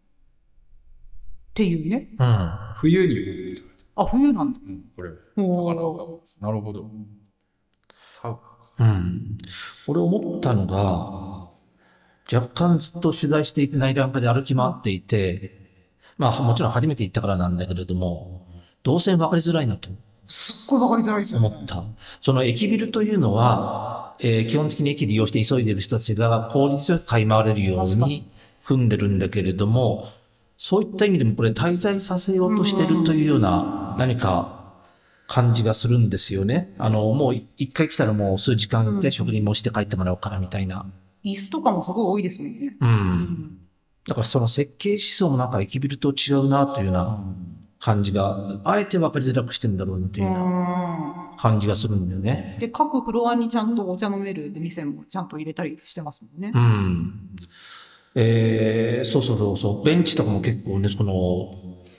っていうね。 うん。 冬に売る。 あ、冬なんだ。 うん、これ。 おー高輪サウナス。なるほど。サウうん。俺思ったのが、若干ずっと取材していない段階で歩き回っていて、まあもちろん初めて行ったからなんだけれども、動線分かりづらいなとすっごいわかりづらいですよね。 思った。その駅ビルというのは、えー基本的に駅利用して急いでいる人たちが効率よく買い回れるように確かに組んでるんだけれども、そういった意味でもこれ滞在させようとしてるというような何か感じがするんですよね。あの、もう一回来たらもう数時間で職人もして帰ってもらおうかなみたいな。 椅子とかもすごい多いですもんね。 う。 うんん。 だからその設計思想もなんか駅ビルと違うなというような感じが、あえて分かりづらくしてるんだろうなというような感じがするんだよね。 で、各フロアにちゃんとお茶飲める店もちゃんと入れたりしてますもんねう。ん。えー、そうそうそうそう。ベンチとかも結構ね、その、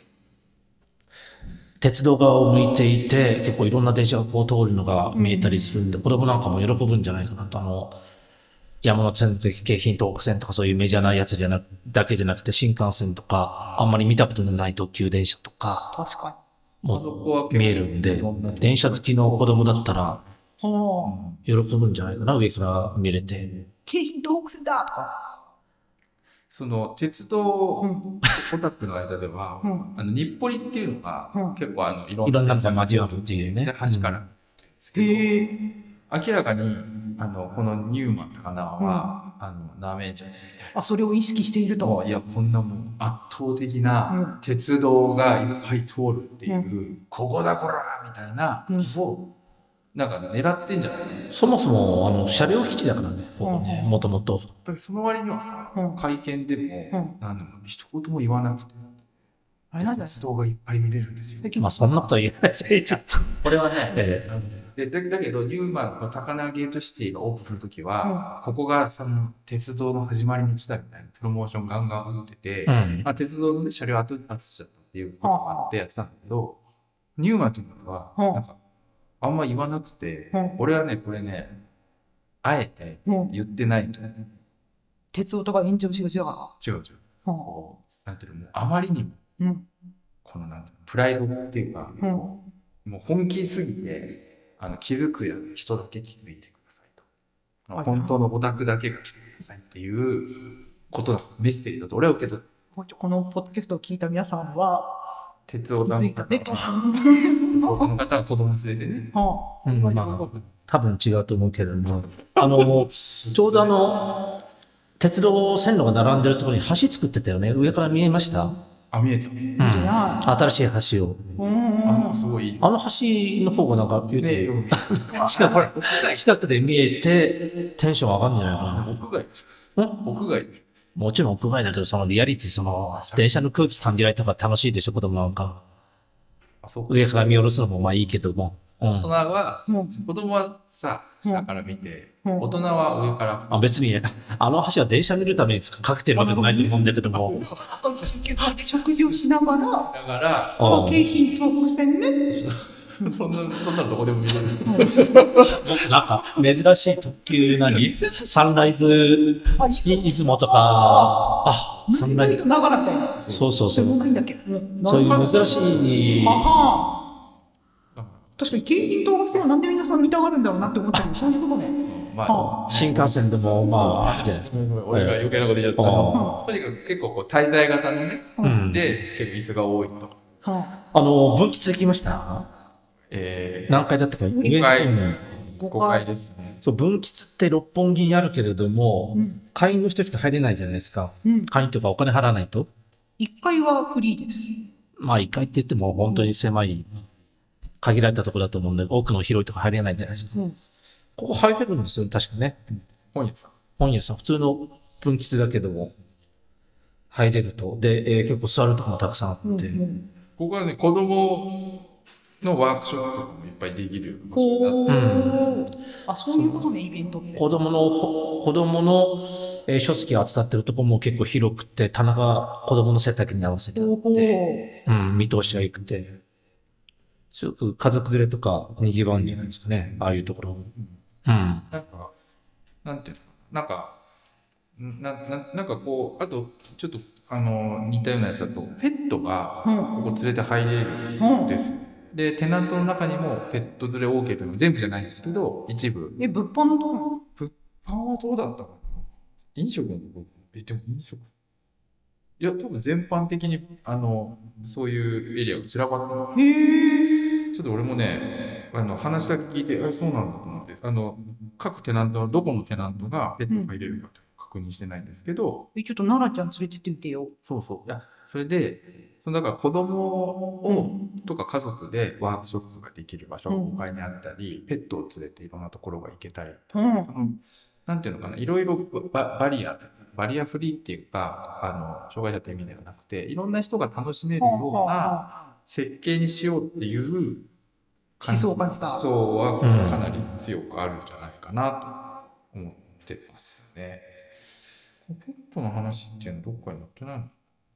鉄道側を向いていて、結構いろんな電車がこう通るのが見えたりするんで、子供なんかも喜ぶんじゃないかなと。あの、山手線とか京浜東北線とかそういうメジャーなやつじゃなく、だけじゃなくて新幹線とか、あんまり見たことのない特急電車とか、 確かあそこはもう見えるんで、電車好きの子供だったらに。はあ。 喜ぶんじゃないかな、上から見れて。 京浜東北線だとか。 その鉄道うん。 オタクの間では、 うんあの日暮里っていうのが、 うん結構あのいろいろんなの電車が交わるっていうねで端から見てるんですけど、 へえ。 明らかにあのこのニューマン高輪は、あのなめんじゃねえみたいな。 あ、それを意識していると。 いや、こんなもう圧倒的なうん鉄道がいっぱい通るっていう、 うここだこらみたいな、 うんをなんか狙ってんじゃないの？ そもそも、あの、車両基地だからね、ここね、もともと。 だからその割にはさ、 うん会見でも、 うんなんでも一言も言わなくて、 あれなんじゃない鉄道がいっぱい見れるんですよ。 最近まあ、そんなことは言えないじゃん、ちょっと。 これはね、 えでだだけど、ニューマンの高輪ゲートシティがオープンするときは、ここがその鉄道の始まりの地だみたいなプロモーションガンガン打ってて、 えうん。 まあ、鉄道の、ね、車両後後しちゃったっていうことがあってやってたんだけど、ニューマンというのは、 うんなんか、あんま言わなくて、 うん俺はね、これね、あえてうん言ってないと。 鉄道とか延長しがちだか違う違う。 ら。 こう、なんていうの、もうあまりにも、 うん。 このなんていうのプライドっていうか、 うん。 もう本気すぎて、あの、気づく人だけ気づいてくださいと。あの本当のオタクだけが来てくださいっていうことのメッセージだと俺は受け取って、 このポッドキャストを聞いた皆さんは、 鉄オタの方気づいたね。 他の方は子供連れてね。 はあ。 うんまあ、多分違うと思うけれども、あの、ちょうどあの、鉄道線路が並んでるところに橋作ってたよね。上から見えました？ あ、見えた。 見てない。 新しい橋を。 うんうん。 あ、そう、すごいいい。 あの橋の方がなんか、 ね、よく見える。 近くほら、屋外。 近くで見えて、テンション上がるんじゃないかな。 屋外でしょ。 ん屋外でしもちろん屋外だけど、そのリアリティ、その、電車の空気感じられたから楽しいでしょ、子供なんか。 ょ。あ、そう。 上から見下ろすのもまあいいけども。う大人ん。 は、 うん子供はさ、下から見て、 うん大人は上から。 あ、別に、あの橋は電車見るためにかけてるわけじゃないと思うんだけども。 休憩で食事をしながら、 だから、 あ京浜東北線ね。 そんな、そんなのどこでも見れるんですよ。 僕なんか、珍しい特急何サンライズ、 あ、 い出雲とか、あ、サンライズ、 長らみたいな。 そうそうそう。 ないんだっけ。うんそういう珍しい、 はは。確かに京浜東北線はなんで皆さん見たがるんだろうなって思ったのに、そういうことね。 まはあ、 新幹線でも、まあ、あるじゃないですか。 俺が余計なこと言っちゃった。あのあとにかく結構こう滞在型のね、 うんで、結構椅子が多いと。 あ。はあの、分岐できましたえー、 何階だったか上の階方ね。 あ。 ごかいですね。 そう、分岐って六本木にあるけれども、 うん会員の人しか入れないじゃないですか。 うん。 会員とかお金払わないと。 いっかいはフリーです。 まあ、一階って言っても本当に狭い、限られたところだと思うんで、多くの広いとこ入れないじゃないですか。 うん。 ここ入れるんですよ、確かね。 本屋さん。 本屋さん、普通の分岐だけども、入れると。で、えー結構座るとこもたくさんあって。 うん。 ここはね、子供のワークショップとかもいっぱいできる場所になってます。 ほう。あ、そういうことね、イベントって。 子供の、ほ子供の、えー書籍を扱ってるとこも結構広くて、棚が子供の背丈に合わせてあほうほう。 って、うん、見通しが良くて、すごく家族連れとか賑わうんじゃないですかね、ああいうところ。うん。 なんか、なんていうのなんか、な、な、なんかこう、あと、ちょっと、あの、似たようなやつだと、ペットが、 うんここ連れて入れるんですよ。で、テナントの中にもペット連れ OK というのは全部じゃないんですけど、一部。 え、物販のとこパンはどうだったのかな飲食のとこえ、でも飲食いや、多分全般的に、あの、そういうエリアが散らばってる。 へえ。 ちょっと俺もね、あの、話だけ聞いて、え、そうなんだと思って、あの、各テナントの、どこのテナントがペットが入れるかと確認してないんですけど、 え、ちょっと奈々ちゃん連れてってみてよ。 そうそう。いや、それで、そのだから子供を、とか家族でワークショップができる場所がうん他にあったり、ペットを連れていろんなところが行けたり、 うん。 そのなんていうのかな、いろいろババリア、バリアフリーっていうか、あの、障害者って意味ではなくて、いろんな人が楽しめるような設計にしようっていう思想がした思想はかなり強くあるんじゃないかなと思ってますね。ペットの話っていうのはどっかに載ってないの？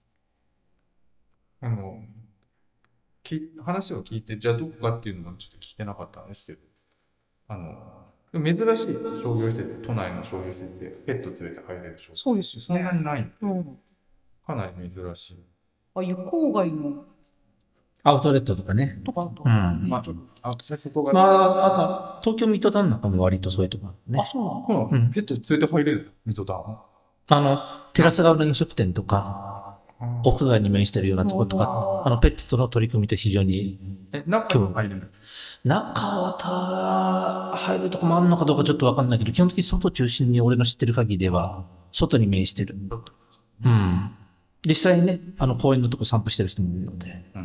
あの、き話を聞いて、じゃあどこかっていうのはちょっと聞いてなかったんですけど、あの、でも珍しい商業施設、都内の商業施設でペット連れて入れる商業施設そうですよそんなにないんで、 うん。 かなり珍しい。 あ、いう郊外のアウトレットとかね。 とかだと。 うんまあ、あ、そこが、 まあ、あと、東京ミッドタウンなんかも割とそういうとこあるねあ、。そうなんだ。 うんうんペット連れて入れるミッドタウン。 あの、テラス側の飲食店とか、屋外に面してるようなところとか、あの、ペットとの取り組みって非常に、 え、中に入れる中はた、入るとこもあるのかどうかちょっとわかんないけど、基本的に外中心に俺の知ってる限りでは、外に面してる。うん。実際にね、あの、公園のとこ散歩してる人もいるので。 うん。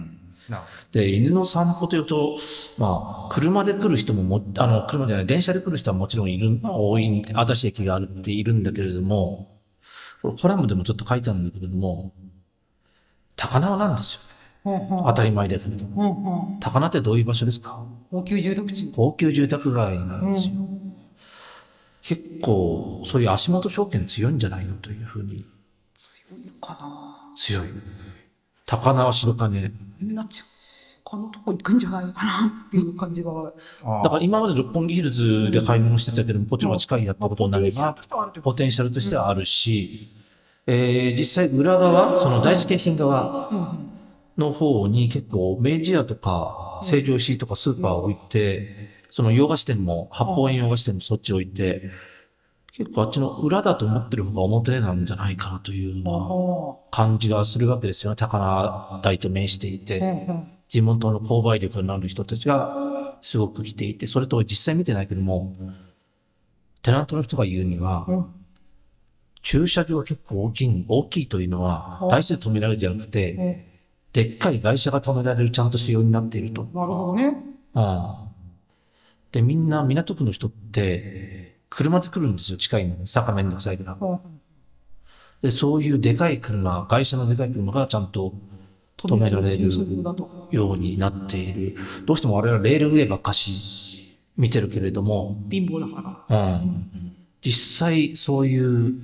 なるほで、犬の散歩というと、まあ、車で来る人もも、あの、車じゃない、電車で来る人はもちろんいる、多いんで、足立駅があるっているんだけれども、これコラムでもちょっと書いてあるんだけれども、高輪なんですよね。当たり前だけれども。高輪ってどういう場所ですか？ 高級住宅地。 高級住宅街なんですよ。結構、そういう足元証券強いんじゃないのというふうに。 強いのかな。 強い。高輪白金。 なっちゃう。このとこ行くんじゃないのかなっていう感じが。 だから今まで六本木ヒルズで買い物してたけども、こっちの近いやったことになれば、ポテンシャルとしてはあるし、えー、実際裏側、その第一京浜側の方に結構明治屋とか成城石井とかスーパーを置いて、その洋菓子店も、八宝園洋菓子店もそっち置いて、結構あっちの裏だと思ってる方が表なんじゃないかなというような感じがするわけですよね。高輪台と面していて、地元の購買力のある人たちがすごく来ていて、それと実際見てないけども、テナントの人が言うには、駐車場が結構大きい、大きいというのは、台数止められるんじゃなくて、でっかい会社が止められるちゃんと仕様になっていると。 なるほどね。 うん。で、みんな港区の人って、車で来るんですよ、近いのに。坂めんどくさいから。で、そういうでかい車、会社のでかい車がちゃんと止められるようになっている。どうしても我々レールウェイばっかし見てるけれども。 貧乏だから。 うん。実際、そういう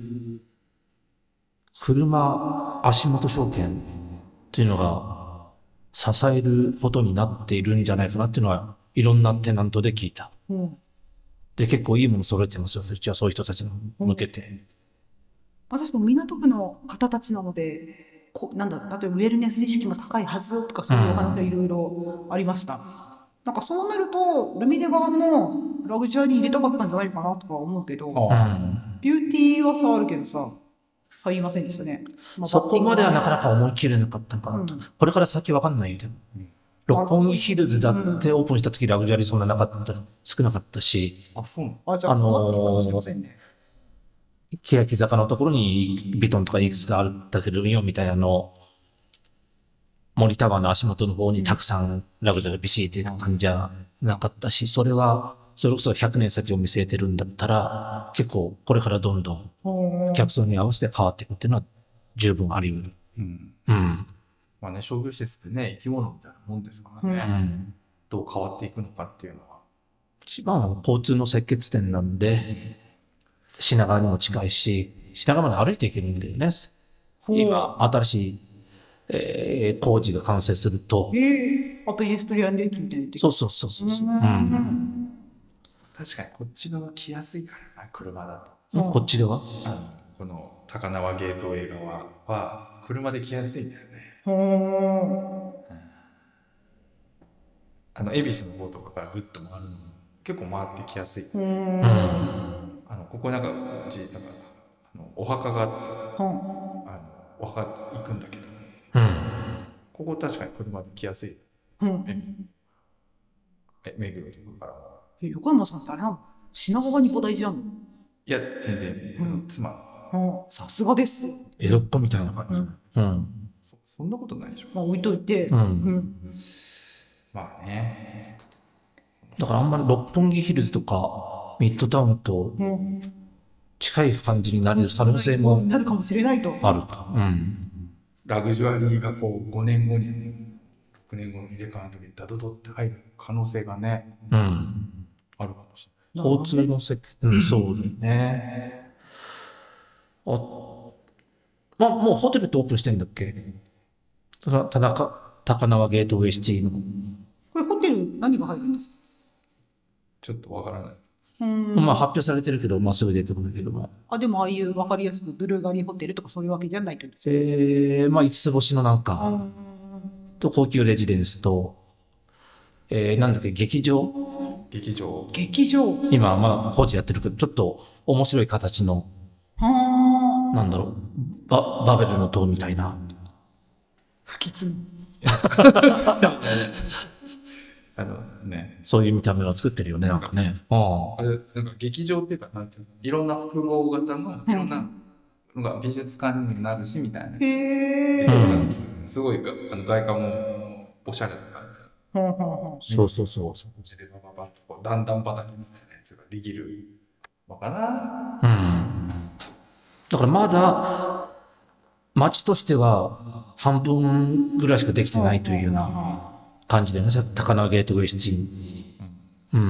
車、足元証券っていうのが支えることになっているんじゃないかなっていうのは、いろんなテナントで聞いた。うん、で、結構いいもの揃えてますよ。うちはそういう人たちに向けて。うん、 私も港区の方たちなので、こなんだ、例えばウェルネス意識も高いはずとかそういうお話がいろいろありました。うん、なんかそうなると、ルミネ側もラグジュアリー入れたかったんじゃないかなとか思うけど、うん、ビューティーはさあるけどさ、入りませんでしたね。 まあ、そこまではなかなか思い切れなかったかなと。うん、これから先わかんないよ、でも。うん、六本木ヒルズだってオープンした時ラグジュアリーそんななかった、少なかったし。 あ、そうなの？あ、じゃあ、あのー、すいませんね。 欅坂のところにビトンとかいくつかあったけど、見ようみたいなの、森タワーの足元の方にたくさんラグジュアリービシーって感じじゃなかったし、それは、それこそひゃくねん先を見据えてるんだったら、結構これからどんどん客層に合わせて変わっていくっていうのは十分あり得る。うん。うん。 まあね、商業施設ってね、生き物みたいなもんですからね。うん、どう変わっていくのかっていうのは。 一番は交通の接結点なんで、品川にも近いし、品川まで歩いていけるんだよね。今、新しい、えー、工事が完成すると。 えー、あ、ペデストリアンデッキみたいな。 そうそうそうそう。うん、 確かにこっち側来やすいからな、車だと。うん、こっちでは、うん、 この高輪ゲートウェイ側は車で来やすいんだよね。うん、あの恵比寿の方とかからグッと回るのも結構回ってきやすい。うん、あのここなんかうちなんかあのお墓があって、うん、あのお墓行くんだけど、うん、ここ確かに車で来やすい。うん、え目黒とかからも。 え、横山さんってあれなの？品川に菩提寺あんの？ いや全然、うん、妻。 さすがです。 江戸っ子みたいな感じ。うん。うん、 そ, そんなことないでしょ。 まあ置いといて。うん。うん、 まあね。 だからあんまり六本木ヒルズとかミッドタウンと近い感じになる可能性もなるかもしれないと。 あると。うん。 ラグジュアリーがこうごねんごにろくねんごの入れ替わる時にダドドって入る可能性がね。うん。あるかもしれない。 交通の席、うん、そうだよね。あ、まあ、もうホテルってオープンしてんだっけ？田中、高輪ゲートウェイシティの。 これホテル何が入るんですか？ ちょっとわからない。 うん、まあ発表されてるけど、まあすぐ出てくるけども。 あ、でもああいうわかりやすくブルーガリーホテルとかそういうわけじゃないとですよ。えー、まあ五つ星のなんか、と高級レジデンスと、えー、なんだっけ、劇場劇場。 劇場。 今まだ工事やってるけど、ちょっと面白い形の、はなんだろう、バ、バベルの塔みたいな。 不吉。 あのね。 そういう見た目を作ってるよね、なんかね。 ああ。あれ、なんか劇場っていうか、なんていうの、いろんな複合型の、いろんなのが美術館になるし、みたいな。へー。すごい、あの外観もおしゃれな感ほんほんほん。 そうそうそう。 じ。食事でバババッとこう段々畑みたいなやつができるのかな。 うん。だからまだ、町としては半分ぐらいしかできてないというような感じでね、高輪ゲートウェイシティ。うん。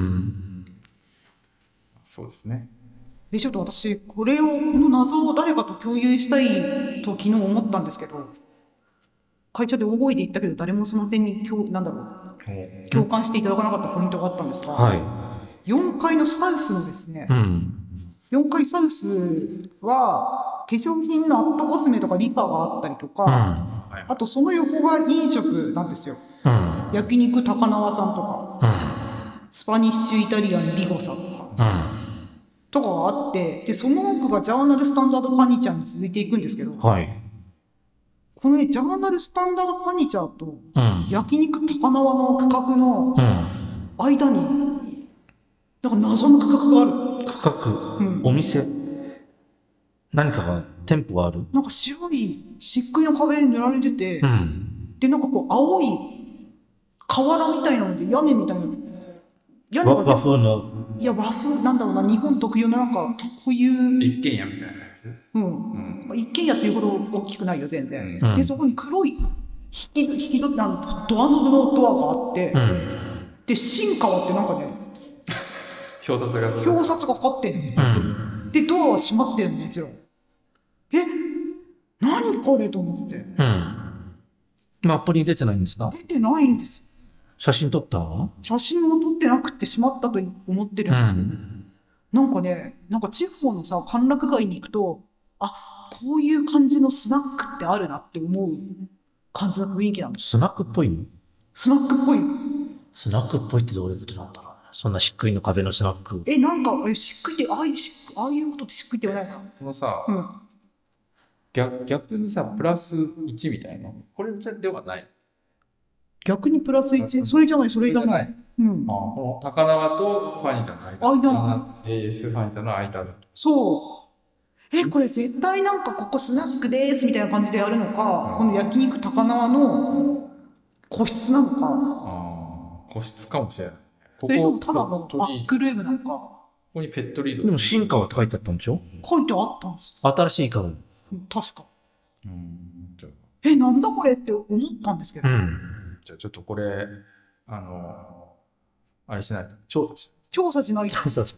そうですね。 え、ちょっと私、これを、この謎を誰かと共有したいと昨日思ったんですけど、会社で大声で言ったけど、誰もその点に共、なんだろう、共感していただかなかったポイントがあったんですが、 はよんかいのサウスのですね、 い。うん。 よんかいサウスは、化粧品のアットコスメとかリファがあったりとか、 うん。 あとその横が飲食なんですよ。 うん。 焼肉高輪さんとか、 うん。 スパニッシュイタリアンリゴさんとか、 うん。 とかがあって、で、その奥がジャーナルスタンダードファニチャーに続いていくんですけど、 はい。 このね、ジャーナルスタンダードファニチャーとうん。 焼肉高輪の区画のうん。 間に、なんか謎の区画がある。 区画、 うん、 お店、何かが、店舗がある。 なんか白い漆喰の壁に塗られてて、 うん。 で、なんかこう、青い瓦みたいなので、屋根みたいな。屋根が和和風の。 いや、和風、なんだろうな、日本特有のなんか、こういう。 一軒家みたいなやつ。 うん。 うんまあ、一軒家っていうほど大きくないよ、全然。 うん、 で、そこに黒い、引き、引き戸、なんドアノブのドアがあって、 うん、 で、新川ってなんかね、 表札が。 表札がかかってんの、 うん。 で、ドアは閉まってんの、もちろん。え、何これと思って。 うん。マップに出てないんですか？ 出てないんですよ。 写真撮った？ 写真も撮ってなくてしまったと思ってるんですけど、うん、なんかね、なんか地方のさ、歓楽街に行くと、あ、こういう感じのスナックってあるなって思う感じの雰囲気なの。 スナックっぽいの？ スナックっぽいの。 スナックっぽいってどういうことなんだろう。そんな漆喰の壁のスナック。 え、なんか、え、漆喰って、ああいう漆喰、ああいうことって漆喰って言わないかな。 このさ、 うん、 逆, 逆にさ、プラスいちみたいな。これじゃではない。 逆にプラスいち、それじゃない、それじゃない。うん。 あ、この高輪とファニチャーの間。 間。 ジェイエス ファニチャーの間だ。 そう。え、これ絶対なんかここスナックですみたいな感じでやるのか、うん、この焼肉高輪の個室なのか。 ああ、個室かもしれない。 それともただのバックルームなのか。 ここにペットリード。 でも新川って書いてあったんでしょ？ 書いてあったんですよ。新しい川。 確か。 うん。 え、なんだこれって思ったんですけど。 うん。 じゃあちょっとこれ、あの、あれしないと。調査し調査しないと。 そうそうそう。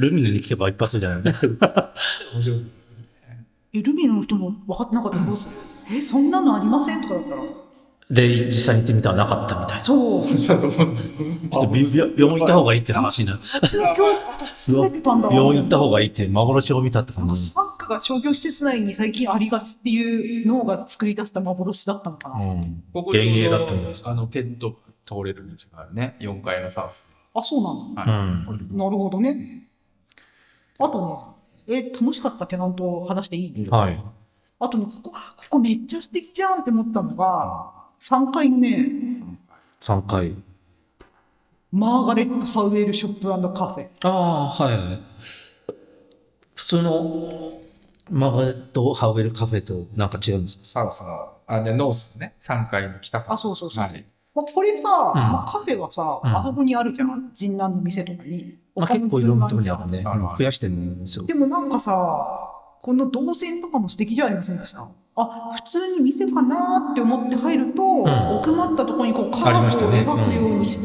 ルミネに聞けば一発じゃないね。面白い。 え、ルミネの人も分かってなかったらどうする？え、そんなのありませんとかだったら。 で、実際に行ってみたらなかったみたいな。 そう。 そうそう。 病院行った方がいいって話になる。 私の今日、私疲れてたんだ。 病院行った方がいいって幻を見たって感じ。 スナックが商業施設内に最近ありがちっていう脳が作り出した幻だったのかな。 うん。 ここ幻影だったんじゃないですか。あの、ペット通れる道があるね。よんかいのサウス。 あ、そうなんだ。 はい、 うん。なるほどね。あとね、え、楽しかったテナントを話していい？ はい。 あとね、ここ、ここめっちゃ素敵じゃんって思ったのが、さんがいのね、 さんがい。 マーガレット・ハウエルショップ&カフェ。 ああ、はいはい。普通のマーガレット・ハウエルカフェとなんか違うんですか？ サウスの、あ、で、ノースね。さんがいの北側。 あ、そうそうそう。 はい、 まあ、これさ、 うんまあ、カフェはさ、うん、あそこにあるじゃん。神南の店とかに。 まあ、結構いろんなところにあるね。増やしてるんですよ。 でもなんかさ、この動線とかも素敵じゃありませんでした？あ、普通に店かなーって思って入ると、うん、奥まったところにこうカーブを描くようにして、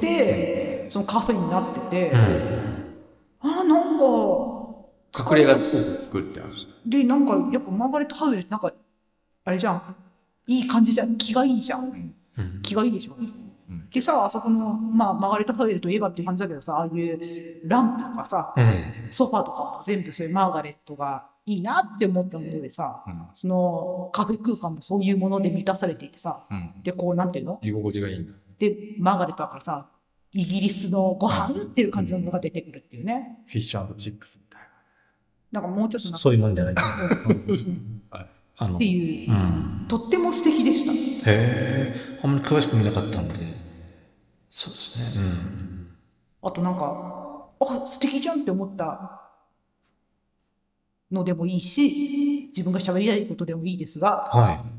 うん、そのカフェになってて、うん、あ、なんか隠れ家っぽく作ってある。 で、なんかやっぱマーガレットハウエルなんかあれじゃん、いい感じじゃん、気がいいじゃん、うん、気がいいでしょ。うん、でさ、あそこの、まあ、マーガレットハウエルといえばっていう感じだけどさ、ああいうランプとかさ、うん、ソファーとかも全部そういうマーガレットがいいなって思ったものでさ、うん、そのカフェ空間もそういうもので満たされていてさ、うん、で、こうなんていうの？ 居心地がいいんだ。 で、マーガレットだからさ、イギリスのご飯っていう感じのものが出てくるっていうね。 フィッシュ&チップスみたいな。なんかもうちょっとそういうもんじゃないかな。あのっていう、うん、とっても素敵でした。 へえ、あんまり詳しく見なかったんで。そうですね。うん、 あとなんか、あ、素敵じゃんって思ったのでもいいし、自分が喋りたいことでもいいですが、 はい、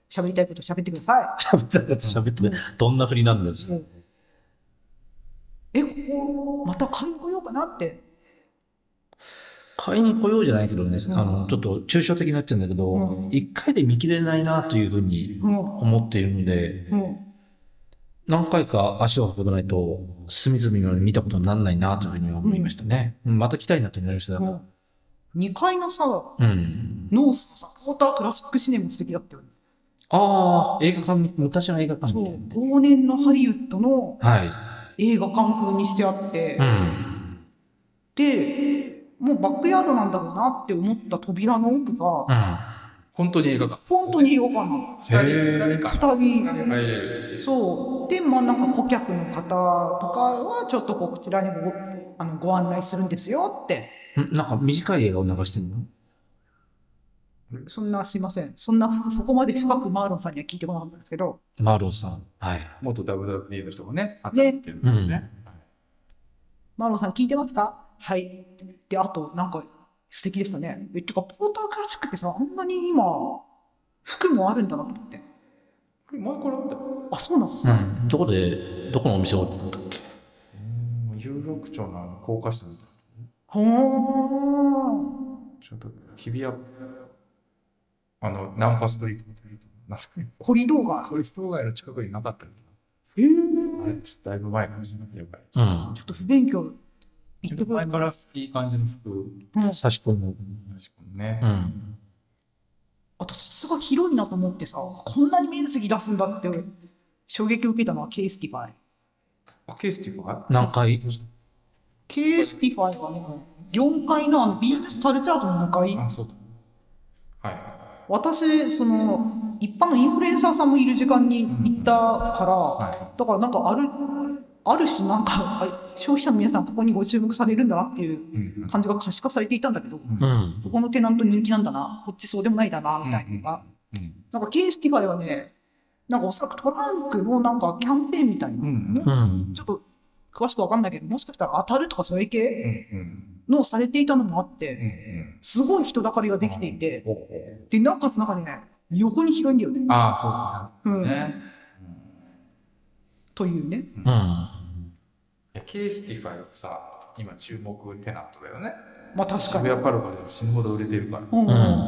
喋りたいこと喋ってくださ喋ってるやつ喋ってる。どんな振りなんだよ。 い。うんえ、ここ、また買いに来ようかなって。 買いに来ようじゃないけどね、 うんあの、ちょっと抽象的になっちゃうんだけど、 うん一、回で見切れないなというふうにうん。 思っているので、 うん。 何回か足を運ばないと、隅々まで見たことにならないなというふうに思いましたね。うんまた来たいなと思いました。だからにかいのさ、 うん。 ノースのさ、ポータークラシックシネマ素敵だったよね。 ああ、映画館、昔の映画館みそうたいなね。。 往年のハリウッドのはい。 映画館風にしてあって、 うん。 で、もうバックヤードなんだろうなって思った扉の奥うが、 ん。 本当に映画館。 本当に映画館なの。 二人、 へー二人かな。 二人。 入れるっていう。 そう。で、まあなんか顧客の方とかは、ちょっとこちらにごあのご案内するんですよって。 んなんか短い映画を流してんのそんな、すいません。そんな、そこまで深くマーロンさんには聞いてこなかったんですけど、 マーロンさん。はい。 元 ダブダブディー の人がね、当たってるんですよね。 マーロンさん聞いてますか？はい。で、あと、なんか、素敵でしたね。え、てか、ポータークラシックってさ、あんなに今、服もあるんだなと思って。 前からあったよ。 あ、そうなの？ うん。どこで、どこのお店をだったっけうん有楽町のあの高架下みたいほー。 な。ちょっと日比谷、あの、ナンパストリートみたいな。なんすかね。 コリドーが。 これ人街の近くになかったっけへー。 な。あれ、ちょっとだいぶ前かもしれないけど、やっぱり。 うん。 ちょっと不勉強。言ってくれ前からいい感じの服、 うん。 差し込む。 確かにね。 うん。 あと、さすが広いなと思ってさ、こんなに面積出すんだって、衝撃を受けたのはケースティファイ。 あ、ケースっていうか、 何回ケースティファイはね、よんかいのあのビームスカルチャートの向かい。 あ、そうだ。はい。 私、その、一般のインフルエンサーさんもいる時間に行ったから、 はだからなんかある、あるし、なんか、あ消費者の皆さんここにご注目されるんだなっていううんうん。 感じが可視化されていたんだけど、 うん。 ここのテナント人気なんだな、こっちそうでもないだな、みたいなのが。 うんなんかケースティファイはね、なんかおそらくトランクのなんかキャンペーンみたいな、 うんもうん。 ちょっと詳しくわかんないけど、もしかしたら当たるとかそういううん系うんのをされていたのもあっうんうて、 んすごい人だかりができていて、 おおで、なおかつなんかね、横に広いんだよね。 ああ、 うん。 そうね。 というね。 うん。 いやケースティファイはさ、今注目テナントだよね。 まあ確かに。 渋谷パルコで死ぬほど売れてるから。 うん、うん。 うん。 なる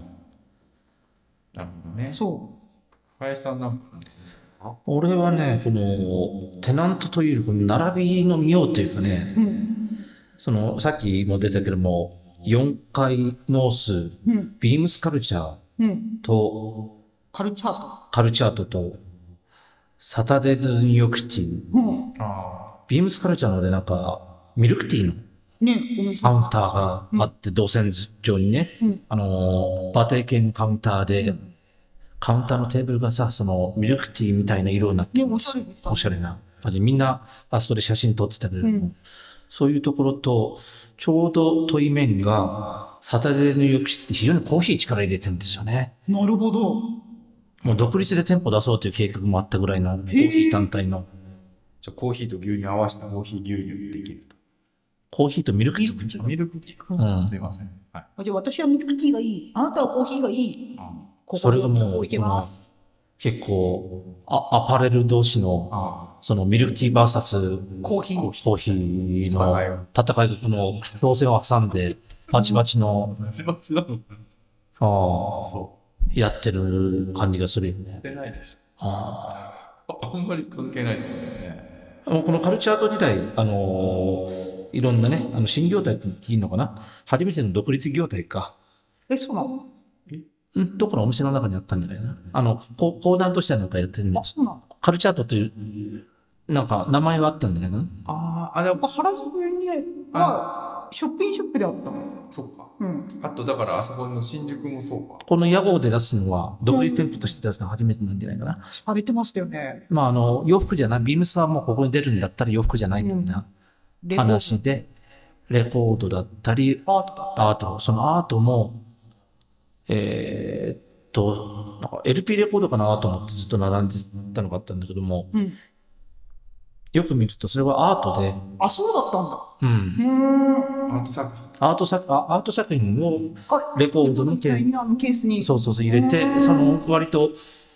ほどね。 そ林さんなんか、 俺はね、この、テナントという、この並びの妙というかね、 う。うん。 その、さっきも出たけども、よんかいノース、 うん。 ビームスカルチャーうん。 と、 カルチャート。 カルチャートと、サタデーズニューヨークシティ。 うん。 あビームスカルチャーのでなんか、ミルクティーのね、お店。 カウンターがあって、動線上にね、 うん。 あのー、バテー系のカウンターで、カウンターのテーブルがさ、その、ミルクティーみたいな色になってね、 るおしゃれ。 おしゃれな感じ。みんな、あそこで写真撮ってたけれども、 うんそういうところと、ちょうど対面が、サタデーニューヨークシティって非常にコーヒー力入れてるんですよね。 なるほど。 もう独立で店舗出そうという計画もあったぐらいのコーヒー単体の、 じゃあコーヒーと牛乳合わせたコーヒー牛乳できると。 コーヒーとミルクティー。 ミルクティーか。 うんすいません。はい。 あじゃあ私はミルクティーがいい。あなたはコーヒーがいい。 あこそれがもうここいけます。 結構、あアパレル同士の、 あ。 そのミルクティーバーサスコーヒー。 コーヒーの戦いを戦いがこの表線を挟んで、バチバチの、 バチバチなの。 ああ、 そやってる感じがするよね。 う。出ないでしあょ。あんまり関係ないと思うんだよね。 あこのカルチャート自体、あのーいろんなね、あの新業態って言っていいのかな、初めての独立業態か。 え、そうなの？ うん、どこのお店の中にあったんじゃないかな。あの、こ講談としてはなんかやってるんであ、そうなの？ カルチャートという、なんか名前はあったんじゃないかな。 ああ、あ、でも、 原宿には、ショップインショップであったの。 そうか。 うん。 あと、だから、あそこの新宿もそうか。 この屋号で出すのは、独立店舗として出すのは初めてなんじゃないかな。 されてましたよね。 まあ、あの、洋服じゃない、ビームスはもうここに出るんだったら洋服じゃないみたいなレコード話で、レコードだったり、 アートだった。 アート、そのアートも、えーっと、なんか エルピー レコードかなと思ってずっと並んでたのがあったんだけども、 うん。 よく見るとそれはアートで、 あ、そうだったんだ。 うん、 うーん。 アート作品。 アート作あアート作品をあレコードにレコードみたいにあのケースに。 そうそうそう入れて、その割と、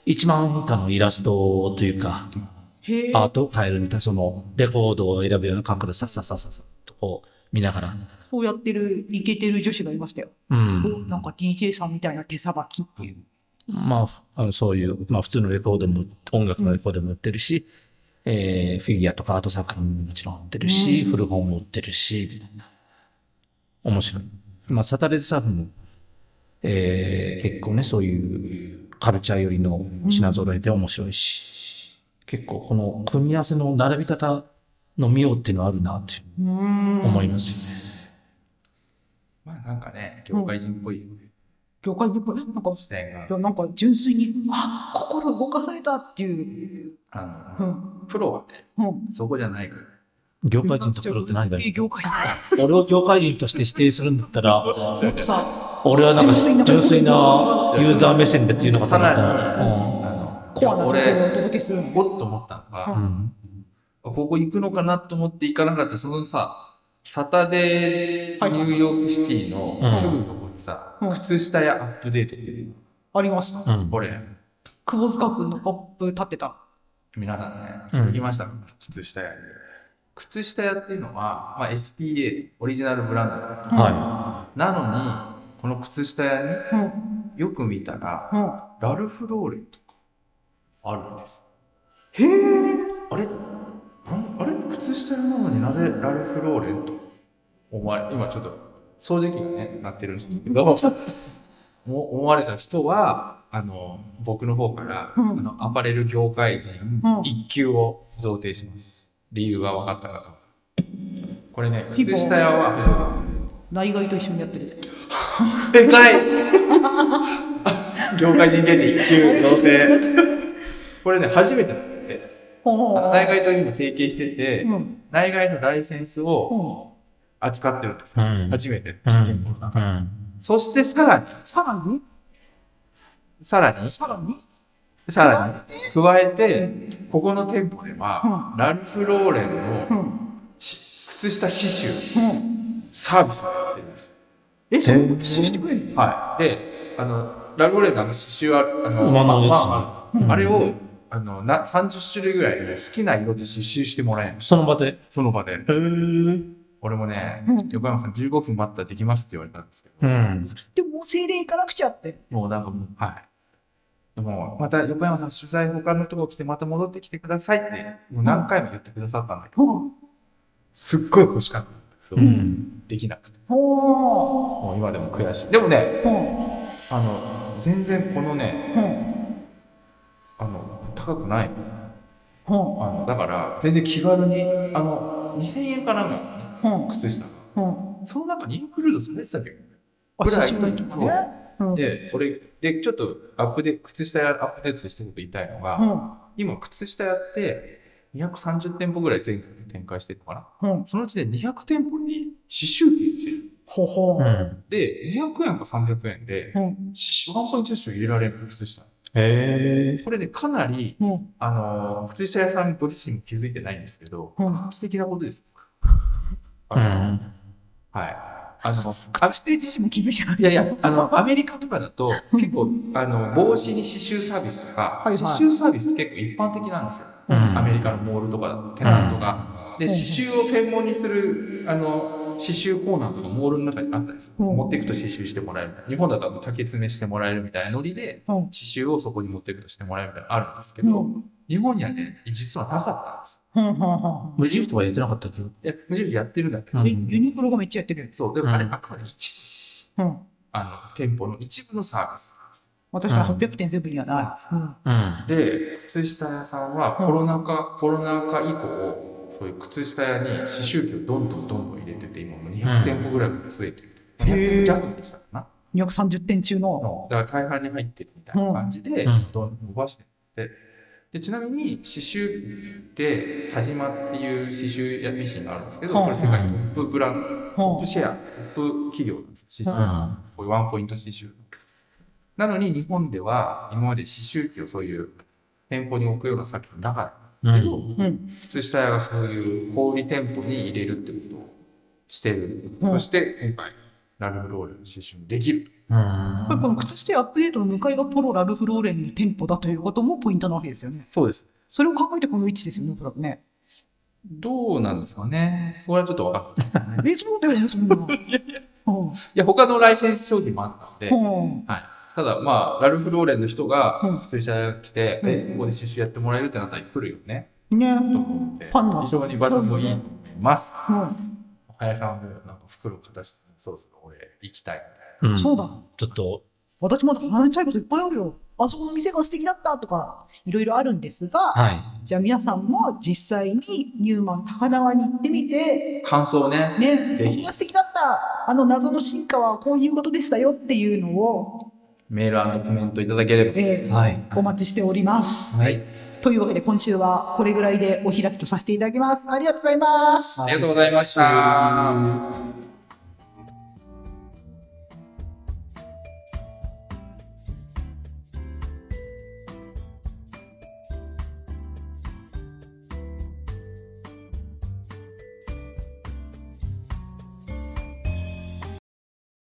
いちまん以下のイラストというか、 へえ。 アートを変えるみたいな、その、レコードを選ぶような感覚でさっさっさっさっさとこう見ながら。 そうやってる、イケてる女子がいましたよ。 うん。 なんか ディージェー さんみたいな手さばきっていう。 まあ、あのそういう、まあ普通のレコードも、音楽のレコードも売ってるし、うん、えー、フィギュアとかアート作品ももちろん売ってるし、うん、古本も売ってるし、みたいな。面白い。まあ、サタデーサーフも、えー、結構ね、そういうカルチャー寄りの品揃えで面白いし、うん、結構この組み合わせの並び方の妙っていうのはあるなって思いますよね。 まあなんかね、業界人っぽい、うん。 業界人っぽい。なんか、視点がなんか純粋に、あ、心動かされたっていう。 あの、うん、プロはね、うん、そこじゃないから。 業界人とプロって何がいい？ 業界人。 俺を業界人として指定するんだったら、 もっとさ、 俺はなんか純粋なユーザー目線でっていうのかと思ったら、 あのコアなところをお届けするの。 おっと思ったのが、うん、ここ行くのかなと思って行かなかった、そのさ、サタデーニューヨークシティのすぐのところにさ、うん、靴下屋アップデートっていうありました。 うん、これ。 窪塚くんのポップ立ってた。 皆さんね、気づきましたか、うん、靴下屋に。靴下屋っていうのは、まあ、エスピーエー、オリジナルブランドなんです、はい、なのに、この靴下屋に、うん、よく見たら、うん、ラルフローレンとかあるんです。 へー。 あれあれ靴下屋なのになぜラルフローレンと思われ、今ちょっと掃除機がね、なってるんですけど、思われた人は、あの、僕の方から、うん、あのアパレル業界人一級を贈呈します。理由が分かった方。これね、靴下屋は、 内外と一緒にやってる。 正解業界人限定一級贈呈。これね、初めてなんで、内外と今提携してて、うん、内外のライセンスを扱ってるんですよ。うん、初めて、店舗の中で、うん。そしてさらに、 さらにさらにさらにさらに加えて、ここの店舗では、うん、ラルフローレンの、うん、靴下刺繍、うん、サービスをやってるんです。 え、そういうことしてくれるの？ はい。で、あの、ラルフローレンのあの刺繍は、あの、 馬のやつ、 まあまあ、あれを、あのな、さんじゅっしゅるいぐらいで好きな色で刺繍してもらえる。 その場でその場で。へー。 俺もね、うん、横山さんじゅうごふん待ったらできますって言われたんですけど。 うん。 でももう精霊行かなくちゃって。 もうなんかもう、はい。でも、また横山さん取材他のとこ来てまた戻ってきてくださいって、もう何回も言ってくださったんだけど、うん、すっごい欲しかったんだけど、うん、できなくて。もう今でも悔しい。でもね、うん、あの、全然このね、うん、あの、高くない。うん、あのだから、全然気軽に、あの、にせんえんかなんか、ね、うん、靴下が、うん。その中にインクルードされてたけどね。 ぐらいね。 うん、で、これ、で、ちょっとアップデート、靴下屋アップデートで一言言いたいのが、うん、今、靴下屋ってにひゃくさんじゅってんぽぐらい全国に展開してるのかな、うん、そのうちでにひゃくてんぽに刺繍機入れる。 ほほ、うん、 で、にひゃくえんかさんびゃくえんで、うん、刺繍、ワンポイント刺繍入れられる靴下。 へー。 これでかなり、うん、あの、靴下屋さんご自身も気づいてないんですけど、うん、素敵なことです。 うん、 はい。あの、 靴下自身も気づいてない。 いやいや、あの、アメリカとかだと、結構、あの、帽子に刺繍サービスとか、はいはい、刺繍サービスって結構一般的なんですよ。うん、アメリカのモールとかだと、テナントが。うん、で、刺繍を専門にする、あの、刺繍コーナーとかモールの中にあったりする。うん、持っていくと刺繍してもらえるみたいな。日本だと竹詰めしてもらえるみたいなノリで、うん、刺繍をそこに持っていくとしてもらえるみたいなのあるんですけど、うん、日本にはね、実はなかったんです。 無印とかやってなかったっけ？いや、無印やってるんだけど。 ユニクロがめっちゃやってる。 そう、でもあれ、あくまで一部。うん、あの、店舗の一部のサービス。 私ははっぴゃくてん全部にはない。で、靴下屋さんはコロナ禍、コロナ禍以降、そういう靴下屋に刺繍機をどんどんどんどん入れてて、今もうにひゃくてんぽぐらいまで増えてる。にひゃくてんぽ弱でしたかな。 にひゃくさんじゅってん中の。 だから大半に入ってるみたいな感じで、どんどん伸ばしてって。で、ちなみに刺繍で田島っていう刺繍やミシンがあるんですけど、これ世界トップブランド、トップシェア、トップ企業なんですよ。こういうワンポイント刺繍。なのに日本では今まで刺繍機をそういう店舗に置くような作品なかったけど、うん、靴下屋がそういう小売店舗に入れるってことをしてる。うん、そして今回ラルフローレンの刺繍できる。 うん。 これこの靴下アップデートの向かいがポロラルフローレンの店舗だということもポイントなわけですよね。 そうです。 それを考えてこの位置ですよね、おそらくね。 どうなんですかね。それはちょっとわかんない。 え、そうだよね、そんな。 いやいや。いや、他のライセンス商品もあったんで、はい。ただ、まあ、ラルフローレンの人が靴下来て、うん、え、ここで刺繍やってもらえるってなったら来るよね。 ね。 と思って。 ファンだ。 非常にバランもいいと思います。 うん。 林さんのなんか袋形そうそう、俺行きたい。 うん、 そうだ。 ちょっと。 私まだ話したいこといっぱいあるよ。あそこの店が素敵だったとか、いろいろあるんですが、 はい。 じゃあ皆さんも実際にニューマン高輪に行ってみて、 感想ね。 ね、こんな素敵だった。あの謎の進化はこういうことでしたよっていうのを、 メール&コメントいただければ、 えーはい、お待ちしております。 はい。 というわけで今週はこれぐらいでお開きとさせていただきます。ありがとうございます。 ありがとうございました。